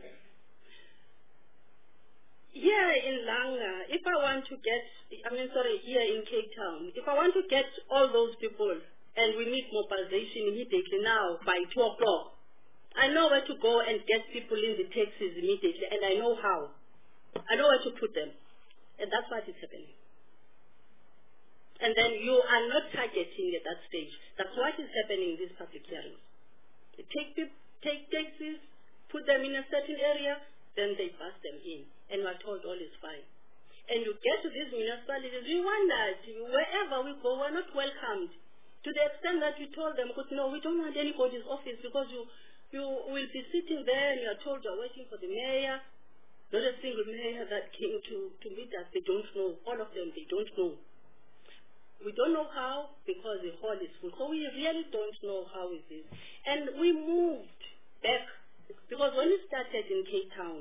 Here in Langa, if I want to get, I mean, sorry, here in Cape Town, if I want to get all those people and we need mobilization immediately now by two o'clock, I know where to go and get people in the taxis immediately, and I know how. I know where to put them. And that's what is happening. And then you are not targeting at that stage. That's what is happening in these public hearings. They take, people, take taxis, put them in a certain area, then they bust them in. And we are told all is fine. And you get to these municipalities, we wonder, wherever we go, we're not welcomed. To the extent that we told them, no, we don't want anybody's office because you, you will be sitting there and you're told you're waiting for the mayor. Not a single mayor that came to, to meet us, they don't know. All of them, they don't know. We don't know how because the hall is full. So we really don't know how it is. And we moved back because when we started in Cape Town,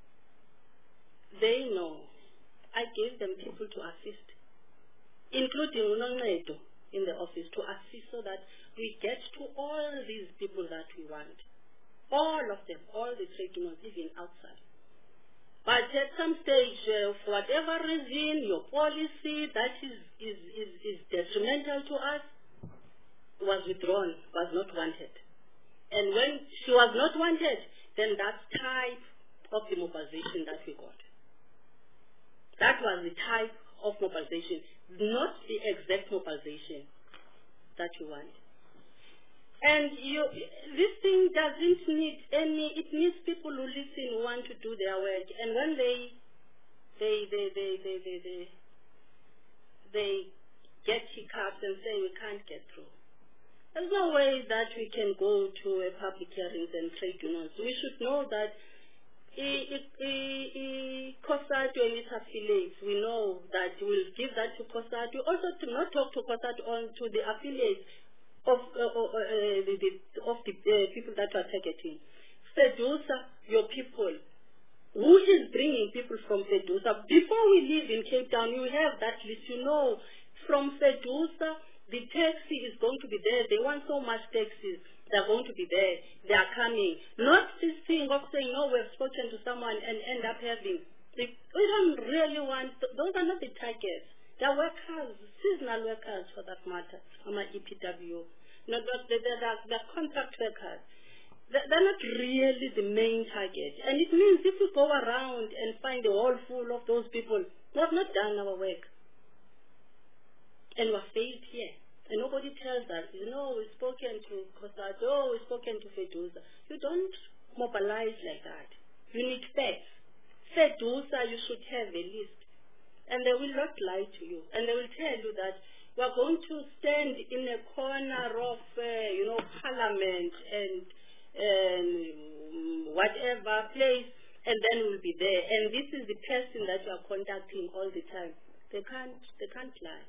they know. I gave them people to assist, including Unoncedo in the office, to assist so that we get to all these people that we want. All of them, all the trade unions, even outside. But at some stage, uh, for whatever reason, your policy that is, is, is, is detrimental to us was withdrawn, was not wanted. And when she was not wanted, then that type of the mobilization that we got. That was the type of mobilization, not the exact mobilization that you want. And you, this thing doesn't need any, it needs people who listen, who want to do their work. And when they, they, they, they, they, they, they, they get hiccups and say we can't get through. There's no way that we can go to a public hearings and trade unions. We should know that COSATU and its affiliates, we know that we'll give that to COSATU. Also to not talk to COSATU on to the affiliates of, uh, uh, the, the, of the uh, people that are targeting. FEDUSA, your people. Who is bringing people from FEDUSA? Before we live in Cape Town, you have that list. You know, from FEDUSA, the taxi is going to be there. They want so much taxis. They're going to be there. They are coming. Not this thing of saying, no, we've spoken to someone and end up having. They, we don't really want, those are not the targets. They're workers, seasonal workers for that matter. I'm an E P W. No, they're, they're, they're contract workers. They're not really the main target. And it means if we go around and find a hall full of those people, we have not done our work. And we're failed here. And nobody tells us, you know, we've spoken to COSATU, oh, we've spoken to FEDUSA. You don't mobilize like that. You need facts. FEDUSA, you should have a list. And they will not lie to you. And they will tell you that we're going to stand in a corner of, uh, you know, parliament and, and whatever place, and then we'll be there. And this is the person that you are contacting all the time. They can't, they can't lie.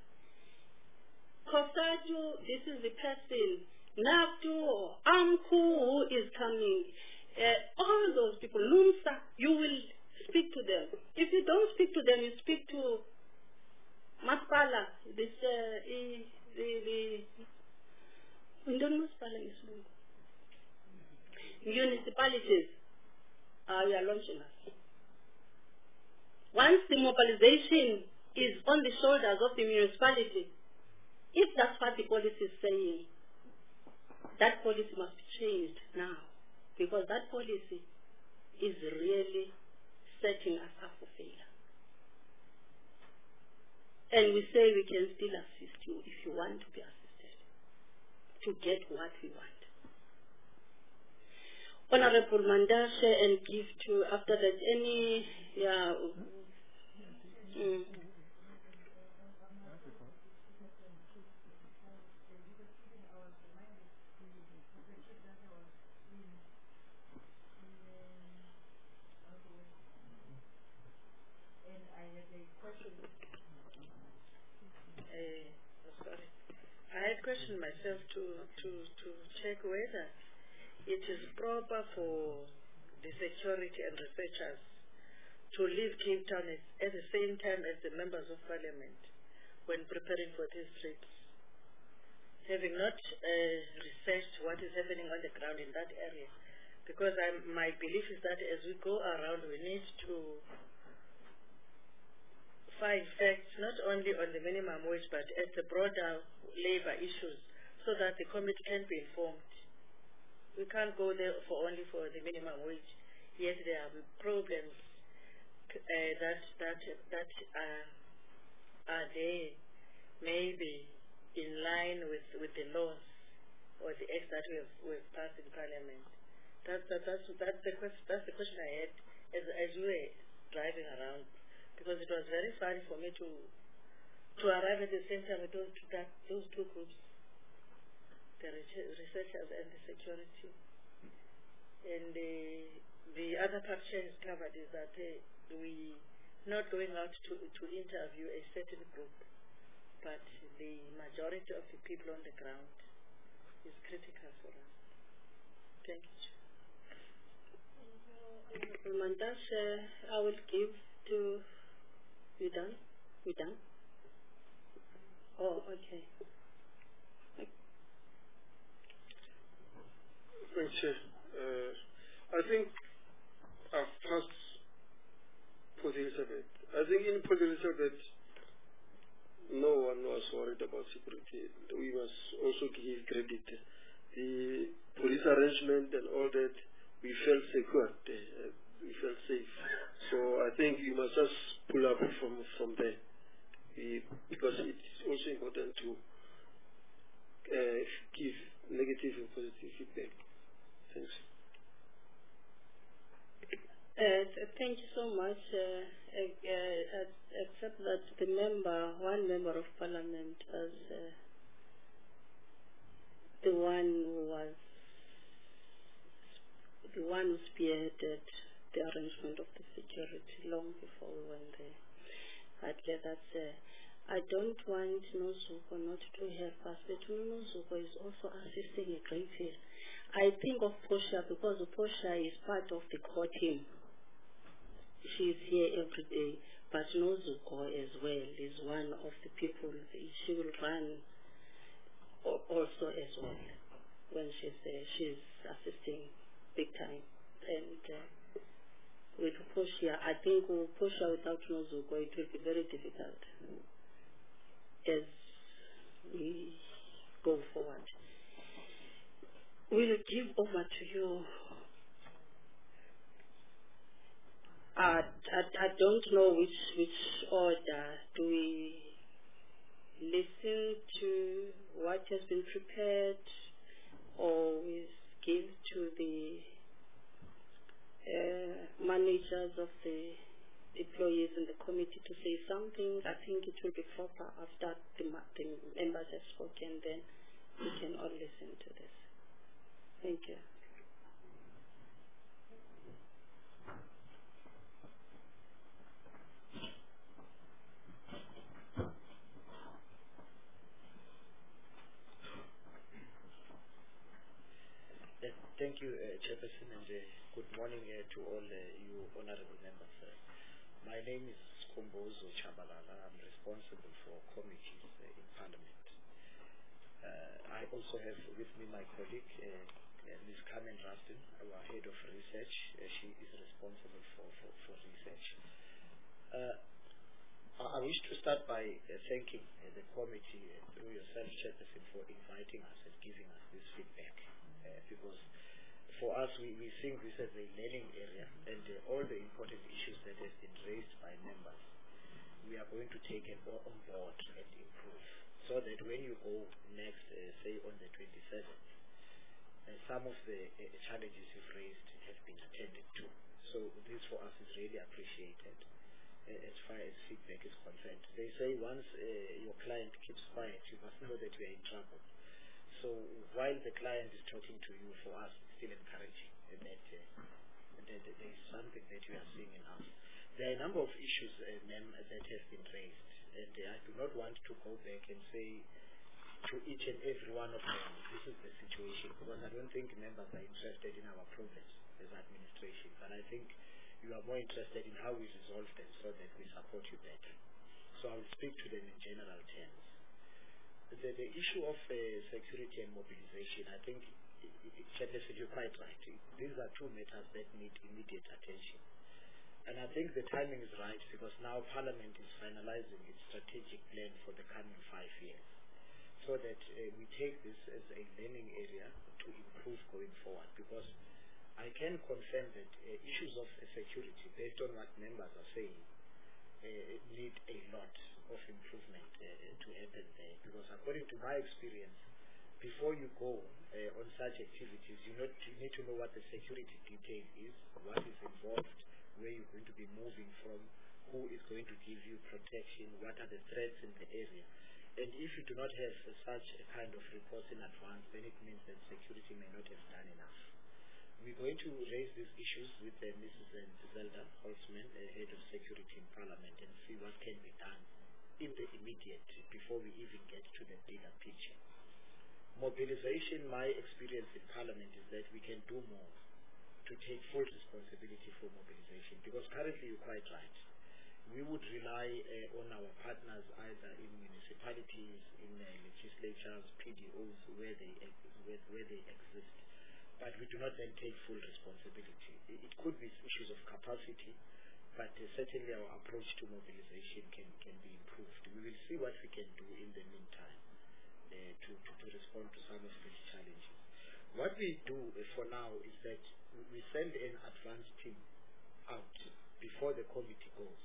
COSATU, this is the person. NAFTU or AMCU who is coming. Uh, all those people, NUMSA, you will speak to them. If you don't speak to them, you speak to Maspala, this, uh, the, the, we don't Maspala is municipalities. Uh, we are launching us. Once the mobilization is on the shoulders of the municipality, if that's what the policy is saying, that policy must be changed now, because that policy is really setting us up for failure. And we say we can still assist you if you want to be assisted, to get what we want. Honorable Mandashe, and give to, after that, any, yeah, Mm. Uh, sorry. I had questioned myself to, to, to check whether it is proper for the security and researchers to leave Cape Town at, at the same time as the members of parliament when preparing for these trips. Having not uh, researched what is happening on the ground in that area. Because I'm, my belief is that as we go around, we need to find facts not only on the minimum wage but at the broader labor issues so that the committee can be informed. We can't go there for only for the minimum wage, yet there are problems uh, that that that are, are there maybe in line with, with the laws or the acts that we have, we have passed in Parliament. That's that, that's that's the question. That's the question I had as as we were driving around, because it was very fun for me to to arrive at the same time with those two, that, those two groups, the researchers and the security. And the the other part is covered is that uh, we not going out to to interview a certain group, but the majority of the people on the ground is critical for us. Thank you. Mandas, uh, I will give to you done? You done? Oh, okay. Thanks, Chair. Uh, I think I've passed Port Elizabeth. I think in Port Elizabeth, no one was worried about security. We must also give credit. The police arrangement and all that, we felt secure. Uh, we felt safe. So I think you must just pull up from from there, we, because it's also important to uh, give negative and positive feedback. Thanks. Uh, thank you so much. Uh, uh, except that the member, one member of parliament, was uh, the one who was the one who spearheaded the arrangement of the security long before we went there. But uh, that's. Uh, I don't want Nozuko not to help us, but Nozuko is also assisting a great deal. I think of Portia because Portia is part of the core team. She's here every day, but Nozuko as well is one of the people. She will run also as well when she's there. She's assisting big time. And uh, with Portia, I think with Portia without Nozuko, it will be very difficult as we go forward. We'll give over to you. Uh, I, I don't know which which order. Do we listen to what has been prepared, or we give to the uh, managers of the employees in the committee to say something? I think it will be proper after the, the members have spoken, then we can all listen to this. Thank you. Thank you, uh, Chairperson, and uh, good morning uh, to all uh, you honorable members. Uh, my name is Kombozo Chabalala. I'm responsible for committees uh, in Parliament. Uh, I also have with me my colleague, uh, uh, Miz Carmen Rustin, our head of research. Uh, she is responsible for, for, for research. Uh, I wish to start by uh, thanking uh, the committee uh, through yourself, Chairperson, for inviting us and giving us this feedback. Uh, because for us, we, we think this is a learning area, and uh, all the important issues that have been raised by members, we are going to take it all on board and improve, so that when you go next, uh, say on the twenty-seventh, uh, some of the uh, challenges you've raised have been attended to. So this for us is really appreciated. uh, as far as feedback is concerned. They say once uh, your client keeps quiet, you must know that you are in trouble. So while the client is talking to you, for us, it's still encouraging uh, that, uh, that, that there is something that we are seeing in us. There are a number of issues, uh, ma'am, that have been raised, and uh, I do not want to go back and say to each and every one of them, this is the situation, because I don't think members are interested in our problems as administration, but I think you are more interested in how we resolve them so that we support you better. So I will speak to them in general terms. The, the issue of uh, security and mobilization, I think, Chairperson, you're quite right. These are two matters that need immediate attention. And I think the timing is right because now Parliament is finalizing its strategic plan for the coming five years, so that uh, we take this as a learning area to improve going forward, because I can confirm that uh, issues of uh, security, based on what members are saying, uh, need a lot of improvement uh, to happen there, because according to my experience, before you go uh, on such activities, you, not, you need to know what the security detail is, what is involved, where you're going to be moving from, who is going to give you protection, what are the threats in the area. And if you do not have uh, such a kind of report in advance, then it means that security may not have done enough. We're going to raise these issues with uh, Missus Zelda Holtzman, uh, Head of Security in Parliament, and see what can be done in the immediate before we even get to the bigger picture. Mobilization, my experience in Parliament is that we can do more to take full responsibility for mobilization, because currently you're quite right. We would rely uh, on our partners either in municipalities, in uh, legislatures, P D Os, where they, where, where they exist. But we do not then take full responsibility. It, it could be issues of capacity, but uh, certainly our approach to mobilization can, can be improved. We will see what we can do in the meantime uh, to, to, to respond to some of these challenges. What we do uh, for now is that we send an advance team out before the committee goes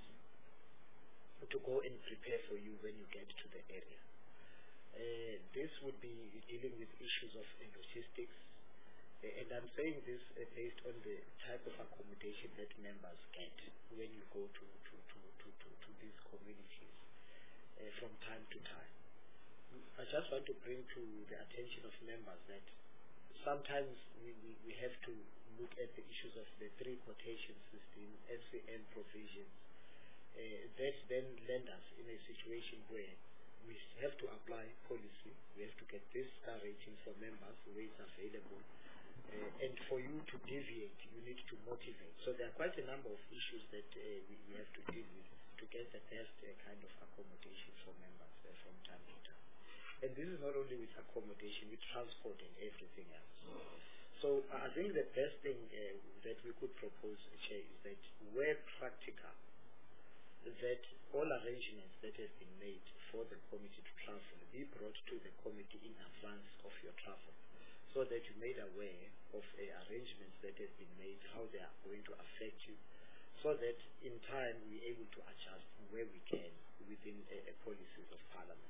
to go and prepare for you when you get to the area. Uh, this would be dealing with issues of uh, logistics, uh, and I'm saying this uh, based on the type of accommodation that members get when you go to, to, to, to, to, to these communities uh, from time to time. I just want to bring to the attention of members that sometimes we, we, we have to look at the issues of the three quotation system, S C N provisions, uh, that then land us in a situation where we have to apply policy, we have to get this star rating for members where it's available, uh, and for you to deviate, you need to motivate. So there are quite a number of issues that uh, we, we have to deal with to get the best uh, kind of accommodation for members uh, from time to time. And this is not only with accommodation, with transport and everything else. So uh, I think the best thing uh, that we could propose, Chair, is that where practical, that all arrangements that have been made for the committee to travel be brought to the committee in advance of your travel, so that you're made aware of uh, arrangements that have been made, how they are going to affect you, so that in time we're able to adjust where we can within uh, uh, policies of Parliament.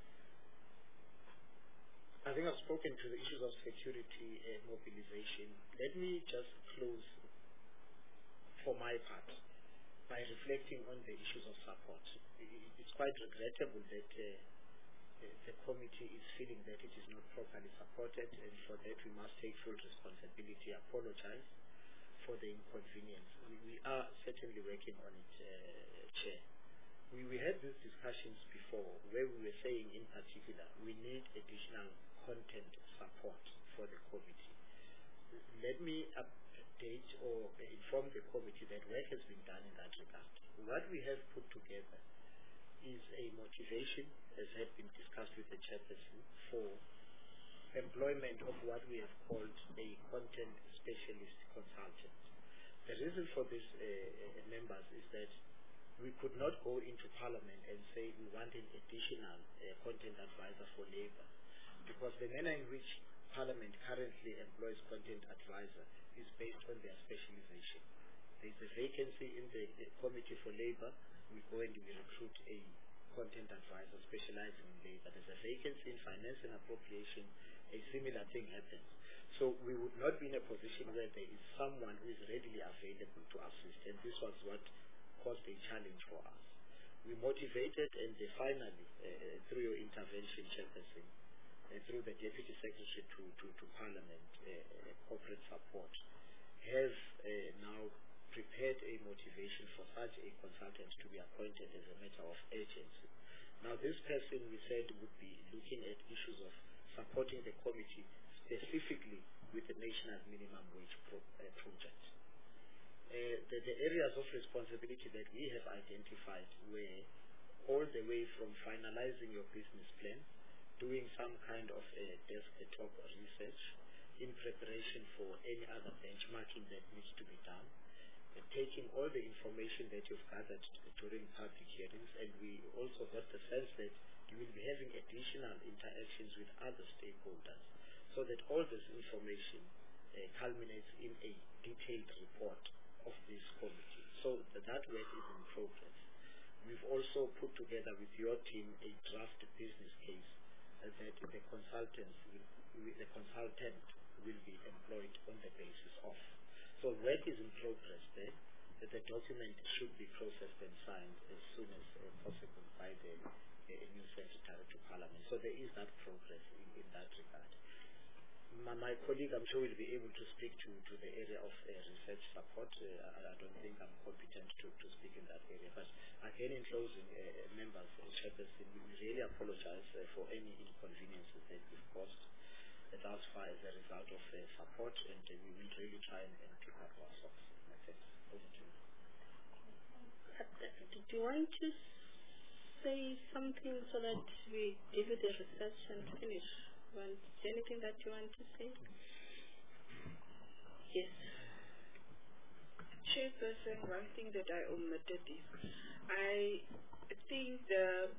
I think I've spoken to the issues of security and mobilization. Let me just close for my part by reflecting on the issues of support. It's quite regrettable that uh, the committee is feeling that it is not properly supported, and for that we must take full responsibility, apologize for the inconvenience. We, we are certainly working on it, uh, Chair. We, we had these discussions before where we were saying in particular we need additional content support for the committee. Let me update or inform the committee that work has been done in that regard. What we have put together is a motivation, as had been discussed with the chairperson, for employment of what we have called a content specialist consultant. The reason for this, uh, uh, members, is that we could not go into Parliament and say we want an additional uh, content advisor for labour, because the manner in which Parliament currently employs content advisor is based on their specialization. There is a vacancy in the uh, Committee for Labour, we go and we recruit a content advisor specializing in labour. There's a vacancy in finance and appropriation, a similar thing happens. So we would not be in a position where there is someone who is readily available to assist, and this was what caused a challenge for us. We motivated and they finally, uh, through your intervention, Chairperson, uh, through the Deputy Secretary to, to, to Parliament, uh, uh, corporate support, have uh, now prepared a motivation for such a consultant to be appointed as a matter of urgency. Now, this person, we said, would be looking at issues of supporting the committee specifically with the National Minimum Wage pro uh, project. Uh, the, the areas of responsibility that we have identified were all the way from finalizing your business plan, doing some kind of a desktop research in preparation for any other benchmarking that needs to be done, and taking all the information that you've gathered during public hearings, and we also got the sense that you will be having additional interactions with other stakeholders so that all this information uh, culminates in a detailed report of this committee. So that, that work is in progress. We've also put together with your team a draft business case uh, that the consultants will, the consultant will be employed on the basis of. So work is in progress there. The document should be processed and signed as soon as uh, possible by the uh, new Secretary to Parliament. So there is that progress in, in that regard. My, my colleague, I'm sure, will be able to speak to, to the area of uh, research support. Uh, I, I don't think I'm competent to, to speak in that area. But again, in closing, uh, members, uh, Chairperson, we really apologize uh, for any inconveniences that we've caused thus far as a result of uh, support, and uh, we will really try and, and pick up our socks. That's it. Over to you. Did you want to say something so that we give you the research and finish? Want anything that you want to say? Yes. Chairperson, one thing that I omitted is I think the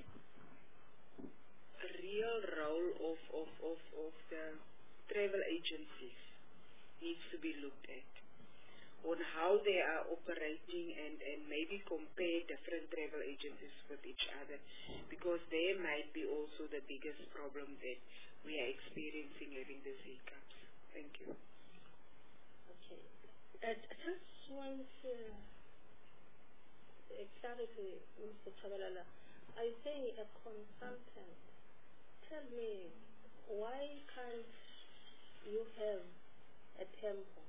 real role of, of, of, of the travel agencies needs to be looked at on how they are operating, and, and maybe compare different travel agencies with each other, because they might be also the biggest problem that we are experiencing having these hiccups. Thank you. Okay. I just want uh, clarity, Mister Chabalala. Are you saying a consultant? Tell me, why can't you have a tempo?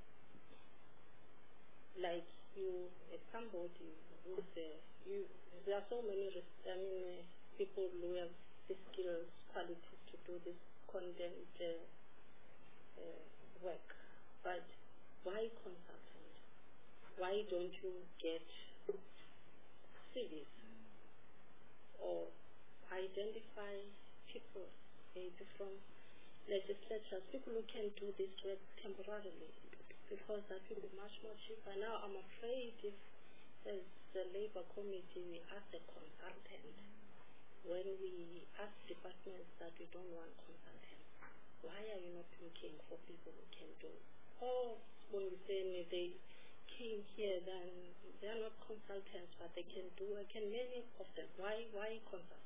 Like you, uh, somebody who's, uh, you, there are so many, I mean, uh, people who have the skills, qualities to do this content uh, uh, work. But why consultant? Why don't you get C Vs or identify people, maybe from legislatures, people who can do this work temporarily, because that will be much more cheaper. Now I'm afraid if as the Labour Committee we ask the consultant, when we ask departments that we don't want consultants, why are you not looking for people who can do? Or when we say they came here, then they are not consultants, but they can do, can many of them. Why, why consultants?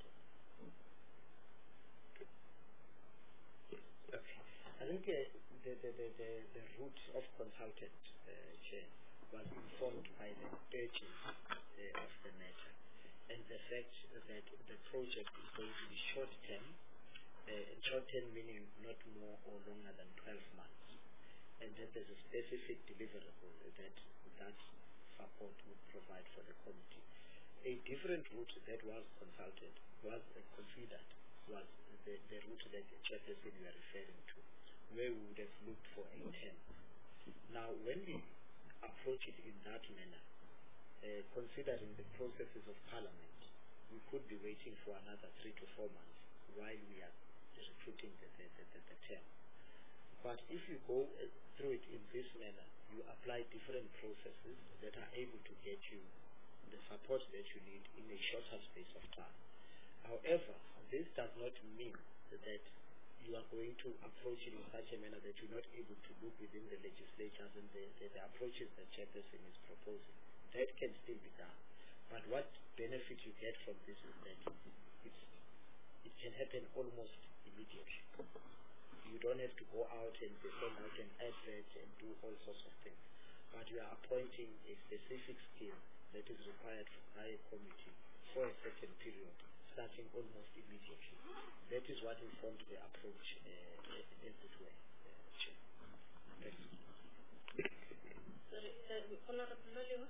Okay. I think uh, the, the, the, the, the route of consultant uh, chair was informed by the urgency uh, of the matter, and the fact that the project is going to be short-term, uh, short-term meaning not more or longer than twelve months, and that there's a specific deliverable that that support would provide for the committee. A different route that was consulted, was uh, considered, was the, the route that the Chairperson you are referring to, where we would have looked for a term. Now, when we approach it in that manner, uh, considering the processes of Parliament, we could be waiting for another three to four months while we are recruiting the, the, the, the, the term. But if you go uh, through it in this manner, you apply different processes that are able to get you the support that you need in a shorter space of time. However, this does not mean that you are going to approach it in such a manner that you're not able to look within the legislatures and the, the, the approaches that Chairperson is proposing. That can still be done. But what benefit you get from this is that it's, it can happen almost immediately. You don't have to go out and send out an advert and do all sorts of things. But you are appointing a specific skill that is required by a committee for a certain period, starting almost immediately. That is what informed the approach uh, uh, as it were. Uh, Chair. Thanks. Sorry, uh, Honorable Loliwe?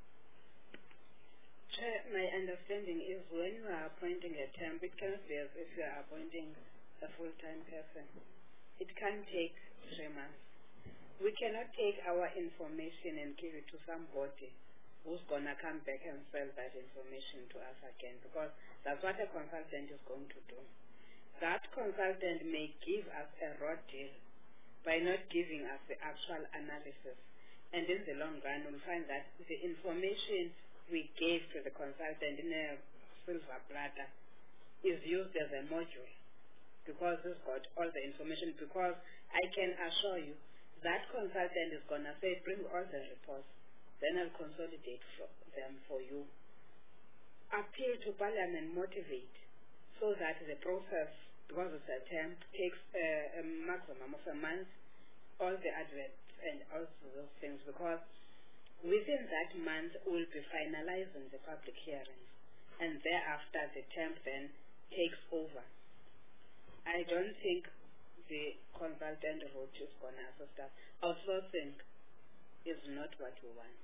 Chair, my understanding is when you are appointing a temp, it cannot be as if you are appointing a full-time person. It can take three months. We cannot take our information and give it to somebody who's going to come back and sell that information to us again, because that's what a consultant is going to do. That consultant may give us a raw deal by not giving us the actual analysis. And in the long run, we'll find that the information we gave to the consultant in a silver platter is used as a module, because it's got all the information, because I can assure you that consultant is going to say, bring all the reports, then I'll consolidate for them for you. Appeal to Parliament, motivate, so that the process, because it's a term, takes a, a maximum of a month, all the adverts and all those things, because within that month we'll be finalizing the public hearings, and thereafter the term then takes over. I don't think the consultant route is going to assist us. Outsourcing is not what we want.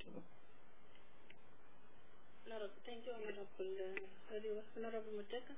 Honorable, thank you, Honorable Loliwe. Honorable Muteka?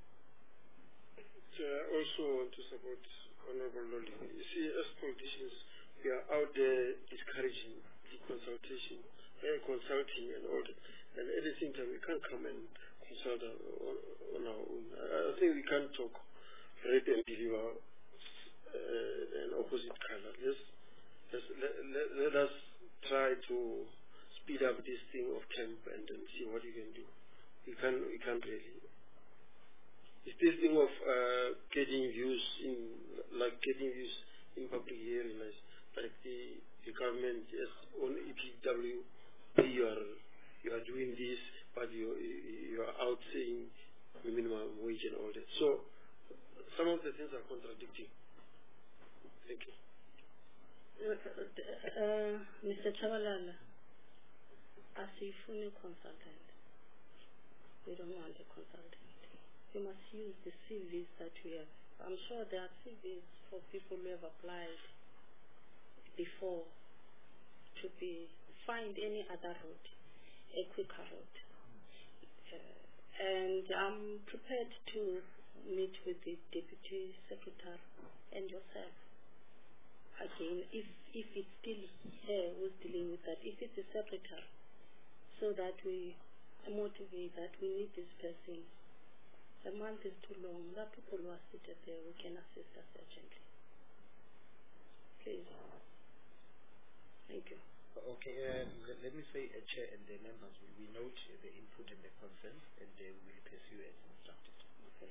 I also want to support Honorable Loliwe. You see, as politicians, we are out there discouraging the consultation, uh, consulting and all that. And at the same time, we can't come and consult on, on our own. I think we can't talk red and deliver uh, an opposite color. Let's, let's, let, let, let us try to speed up this thing of temp and then see what we can do. We can't, we can't really. It's this thing of uh, getting views in, like getting views in public hearing, like, like the, the government is on E P W, you are, you are doing this, but you, you are out saying minimum wage and all that. So, some of the things are contradicting. Thank you. Uh, uh, Mister Chabalala, as a full consultant, we don't want a consultant. You must use the C Vs that we have. I'm sure there are C Vs for people who have applied before to be find any other route, a quicker route. Uh, and I'm prepared to meet with the Deputy Secretary and yourself again, if if it's still here who's dealing with that, if it's the Secretary, so that we motivate that we need this person. A month is too long. There are people who are seated there who can assist us urgently. Please. Thank you. Okay, um, let, let me say, uh, Chair and the members, we, we note uh, the input and the concerns, and uh, we will pursue as instructed. Okay.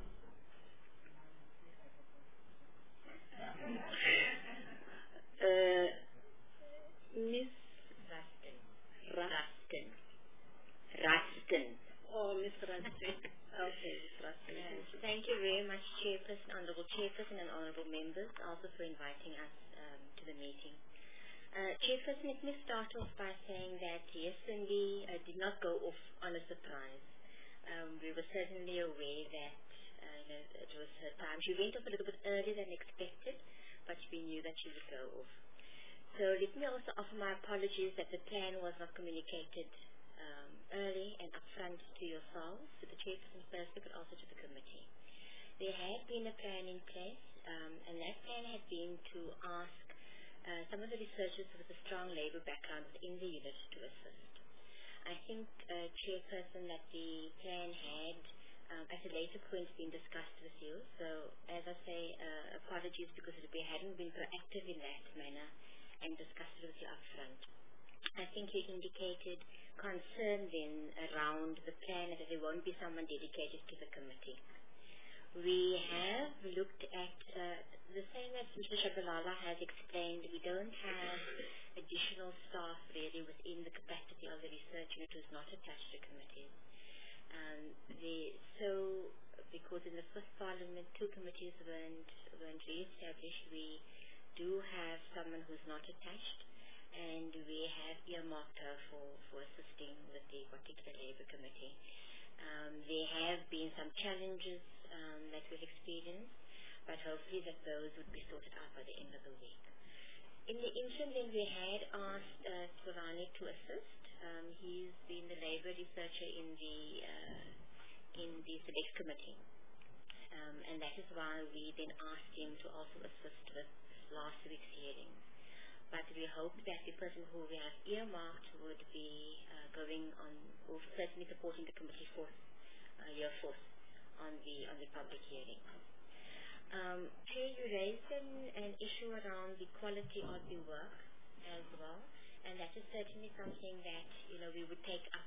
uh, Miss Ruskin. Ra- Ruskin. Ruskin. Oh, Miss Ruskin. Okay, Miss Ruskin. Yes. Thank you very much, Chairperson, Honourable Chairperson and Honourable Members, also for inviting us um, to the meeting. Uh, Chairperson, let me start off by saying that yes, Cindy uh, did not go off on a surprise. Um, we were certainly aware that uh, you know, it was her time. She went off a little bit earlier than expected, but we knew that she would go off. So let me also offer my apologies that the plan was not communicated um, early and upfront to yourselves, to the Chairperson firstly, but also to the committee. There had been a plan in place, um, and that plan had been to ask Uh, some of the researchers with a strong labour background within the unit to assist. I think, uh, Chairperson, that the plan had um, at a later point been discussed with you. So, as I say, uh, apologies because we hadn't been proactive in that manner and discussed it with you up front. I think you indicated concern then around the plan that there won't be someone dedicated to the committee. We have looked at uh, the same as Mister Shabalala has explained. We don't have additional staff really within the capacity of the research unit who's not attached to committees. Um, the, so, because in the first Parliament two committees weren't, weren't re-established, we do have someone who's not attached. and we have earmarked her for, for assisting with the particular Labour Committee. Um, there have been some challenges um, that we've experienced, but hopefully that those would be sorted out by the end of the week. In the interim, then, we had asked uh, Swirani to assist. Um, he's been the Labour researcher in the uh, in the Select Committee, um, and that is why we then asked him to also assist with last week's hearing. But we hope that the person who we have earmarked would be uh, going on, or certainly supporting the committee force, uh, year force, on the on the public hearing. Um, Chair, you raised an, an issue around the quality of the work as well, and that is certainly something that you know we would take up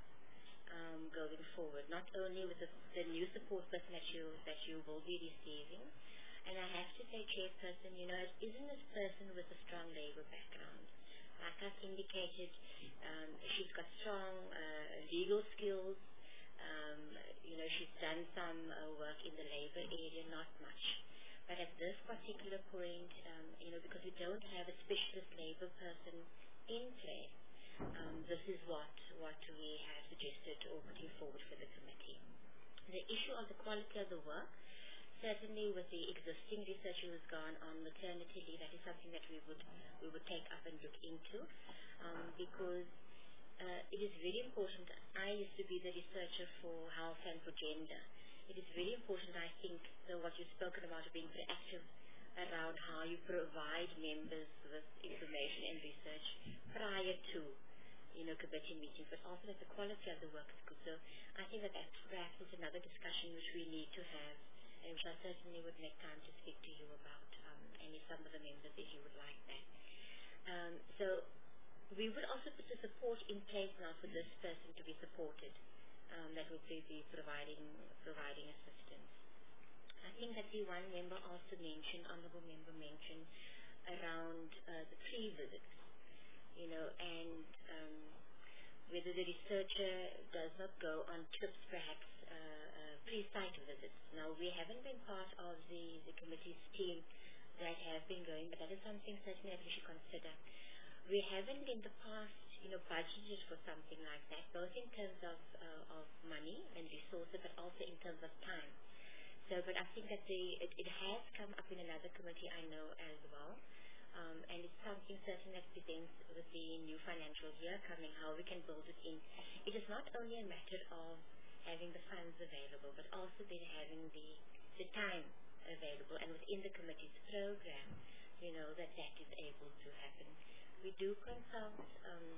um, going forward, not only with the, the new support person that you that you will be receiving. And I have to say, Chairperson, you know, it isn't this person with a strong Labour background. Like I've indicated, um, she's got strong uh, legal skills. Um, you know, she's done some uh, work in the Labour area, not much. But at this particular point, um, you know, because we don't have a specialist Labour person in place, um, this is what, what we have suggested or putting forward for the committee. The issue of the quality of the work, certainly with the existing researcher who's gone on maternity leave, that is something that we would we would take up and look into, um, because uh, it is very important. I used to be the researcher for health and for gender. It is very important, I think, so what you've spoken about being proactive around how you provide members with information and research prior to, you know, committee meetings, but also that the quality of the work is good. So I think that that perhaps is another discussion which we need to have, which I certainly would make time to speak to you about, um, and if some of the members, if you would like that. Um, so we would also put the support in place now for this person to be supported. Um, that would be the providing providing assistance. I think that the one member also mentioned, honourable member mentioned, around uh, the pre-visits, you know, and um, whether the researcher does not go on trips perhaps uh, uh, pre-site visits. Now, we haven't been part of the, the committee's team that have been going, but that is something certainly that we should consider. We haven't in the past, you know, budgeted for something like that, both in terms of, uh, of money and resources, but also in terms of time. So, but I think that the, it, it has come up in another committee I know as well. Um, and it's something certain that presents with the new financial year coming, how we can build it in. It is not only a matter of having the funds available, but also then having the, the time available, and within the committee's program, you know, that that is able to happen. We do consult um,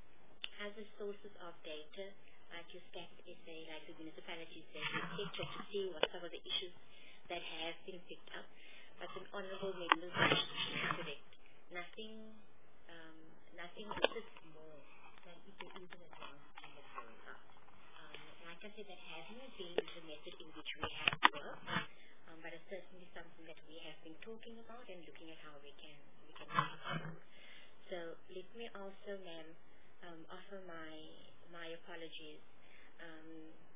other sources of data, like your stats S A, like the municipalities data, et cetera, to see what some of the issues that have been picked up. But the honourable members are correct. Nothing, um, nothing exists more than if there is an advance in the going out. Um, like I said, that hasn't been the method in which we have worked, um, but it's certainly something that we have been talking about and looking at how we can we can make it work. So let me also, ma'am, um, offer my my apologies. Um,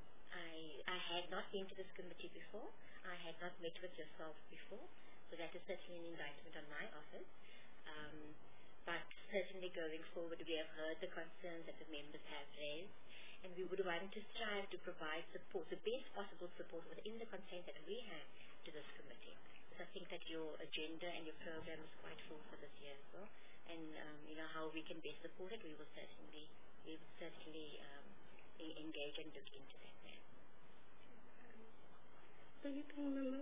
I I had not been to this committee before. I had not met with yourself before. So that is certainly an indictment on my office. Um, but certainly going forward, we have heard the concerns that the members have raised, and we would want to strive to provide support, the best possible support within the content that we have to this committee. So I think that your agenda and your program is quite full for this year as well. And um, you know how we can best support it, we will certainly, we will certainly um, engage and look into that. Anything, members?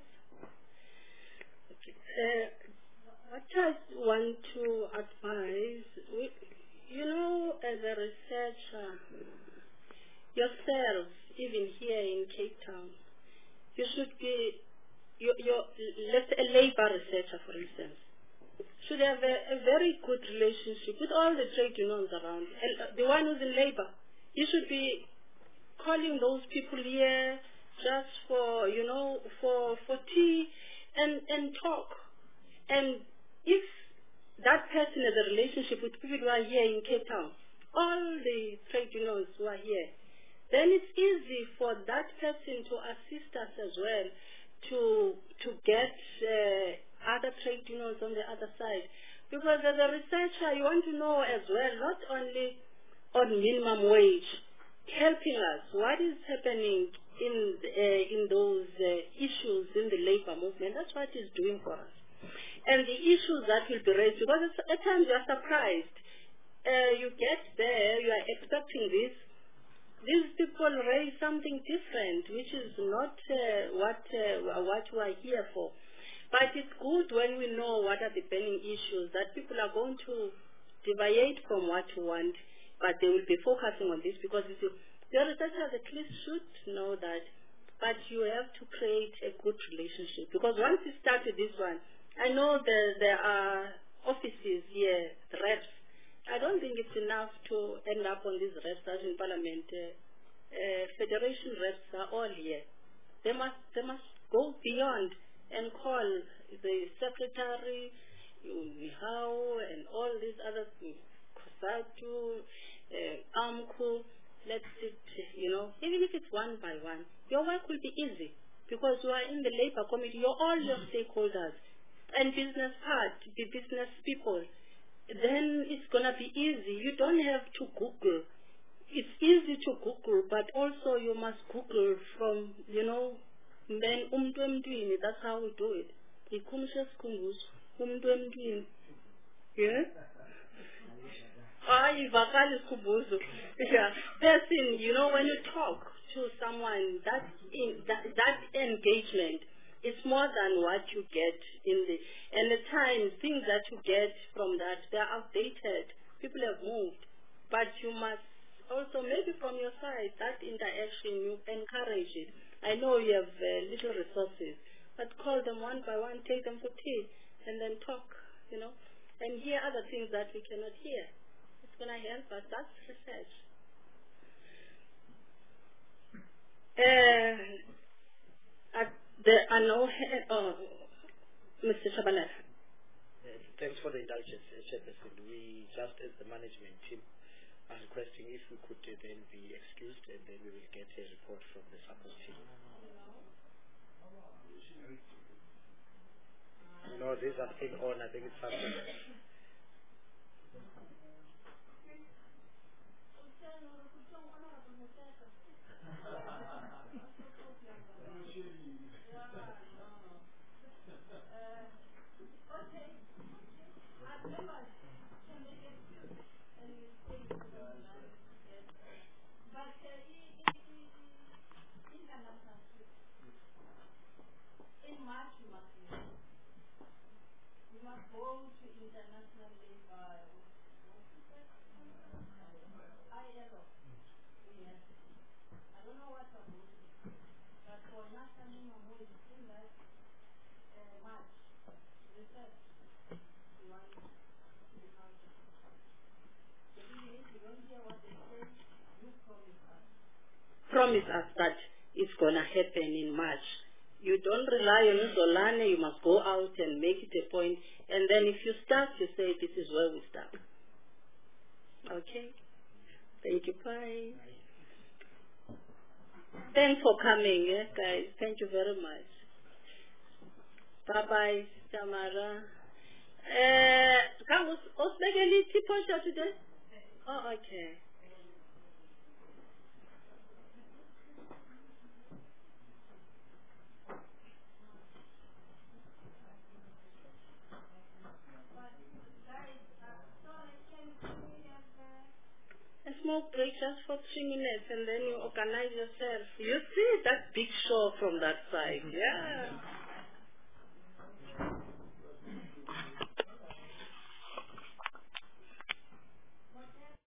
Uh, what I want to advise, we, you know, as a researcher, yourself, even here in Cape Town, you should be, you, you're, let's say a labor researcher, for instance, should have a, a very good relationship with all the trade unions around. And uh, the one who's in labor, you should be calling those people here just for, you know, for, for tea, and, and talk. And if that person has a relationship with people who are here in Cape Town, all the trade unions who are here, then it's easy for that person to assist us as well to to get uh, other trade unions on the other side. Because as a researcher, you want to know as well, not only on minimum wage, helping us, what is happening in uh, in those uh, issues in the labor movement. That's what it's doing for us. And the issues that will be raised, because it's, at times you are surprised. Uh, you get there, you are expecting this. These people raise something different, which is not uh, what uh, what we are here for. But it's good when we know what are the burning issues, that people are going to deviate from what you want, but they will be focusing on this, because it's, the researchers at least should know that. But you have to create a good relationship, because once you start with this one, I know there, there are offices here, reps. I don't think it's enough to end up on these reps as in Parliament. Uh, uh, federation reps are all here. They must, they must go beyond and call the secretary, Mihau, and all these other things, Kosatu, uh, AMCU. Let's sit, you know, even if it's one by one, your work will be easy, because you are in the labor committee, you're all your stakeholders and business part, the business people. Then it's going to be easy. You don't have to Google. It's easy to Google, but also you must Google from, you know, then umntu emntwini. That's how we do it. Ikumusha sikhumbuzo umntu emntwini. Yeah? Ah, ivakali sikhumbuzo. Yeah. Person, you know, when you talk to someone, that in that, that engagement, it's more than what you get in the, and the times, things that you get from that, they're outdated. People have moved. But you must also, maybe from your side, that interaction, you encourage it. I know you have uh, little resources, but call them one by one, take them for tea, and then talk, you know, and hear other things that we cannot hear. It's going to help us. That's research. Uh, at the, I know, uh, Mister Shabalala. Uh, thanks for the indulgence, uh, Chairperson. We, just as the management team, are requesting if we could uh, then be excused, and then we will get a report from the support team. No, these are still on. I think it's something. Promise us that it's going to happen in March. You don't rely on Zolane, you must go out and make it a point, and then if you start, you say, this is where we start. Okay? Thank you, bye. Thanks for coming, eh, guys. Thank you very much. Bye-bye, Tamara. Uh, can we make a little pointer today? Oh, okay. A small break just for three minutes, and then you organize yourself. You see that big show from that side, yeah.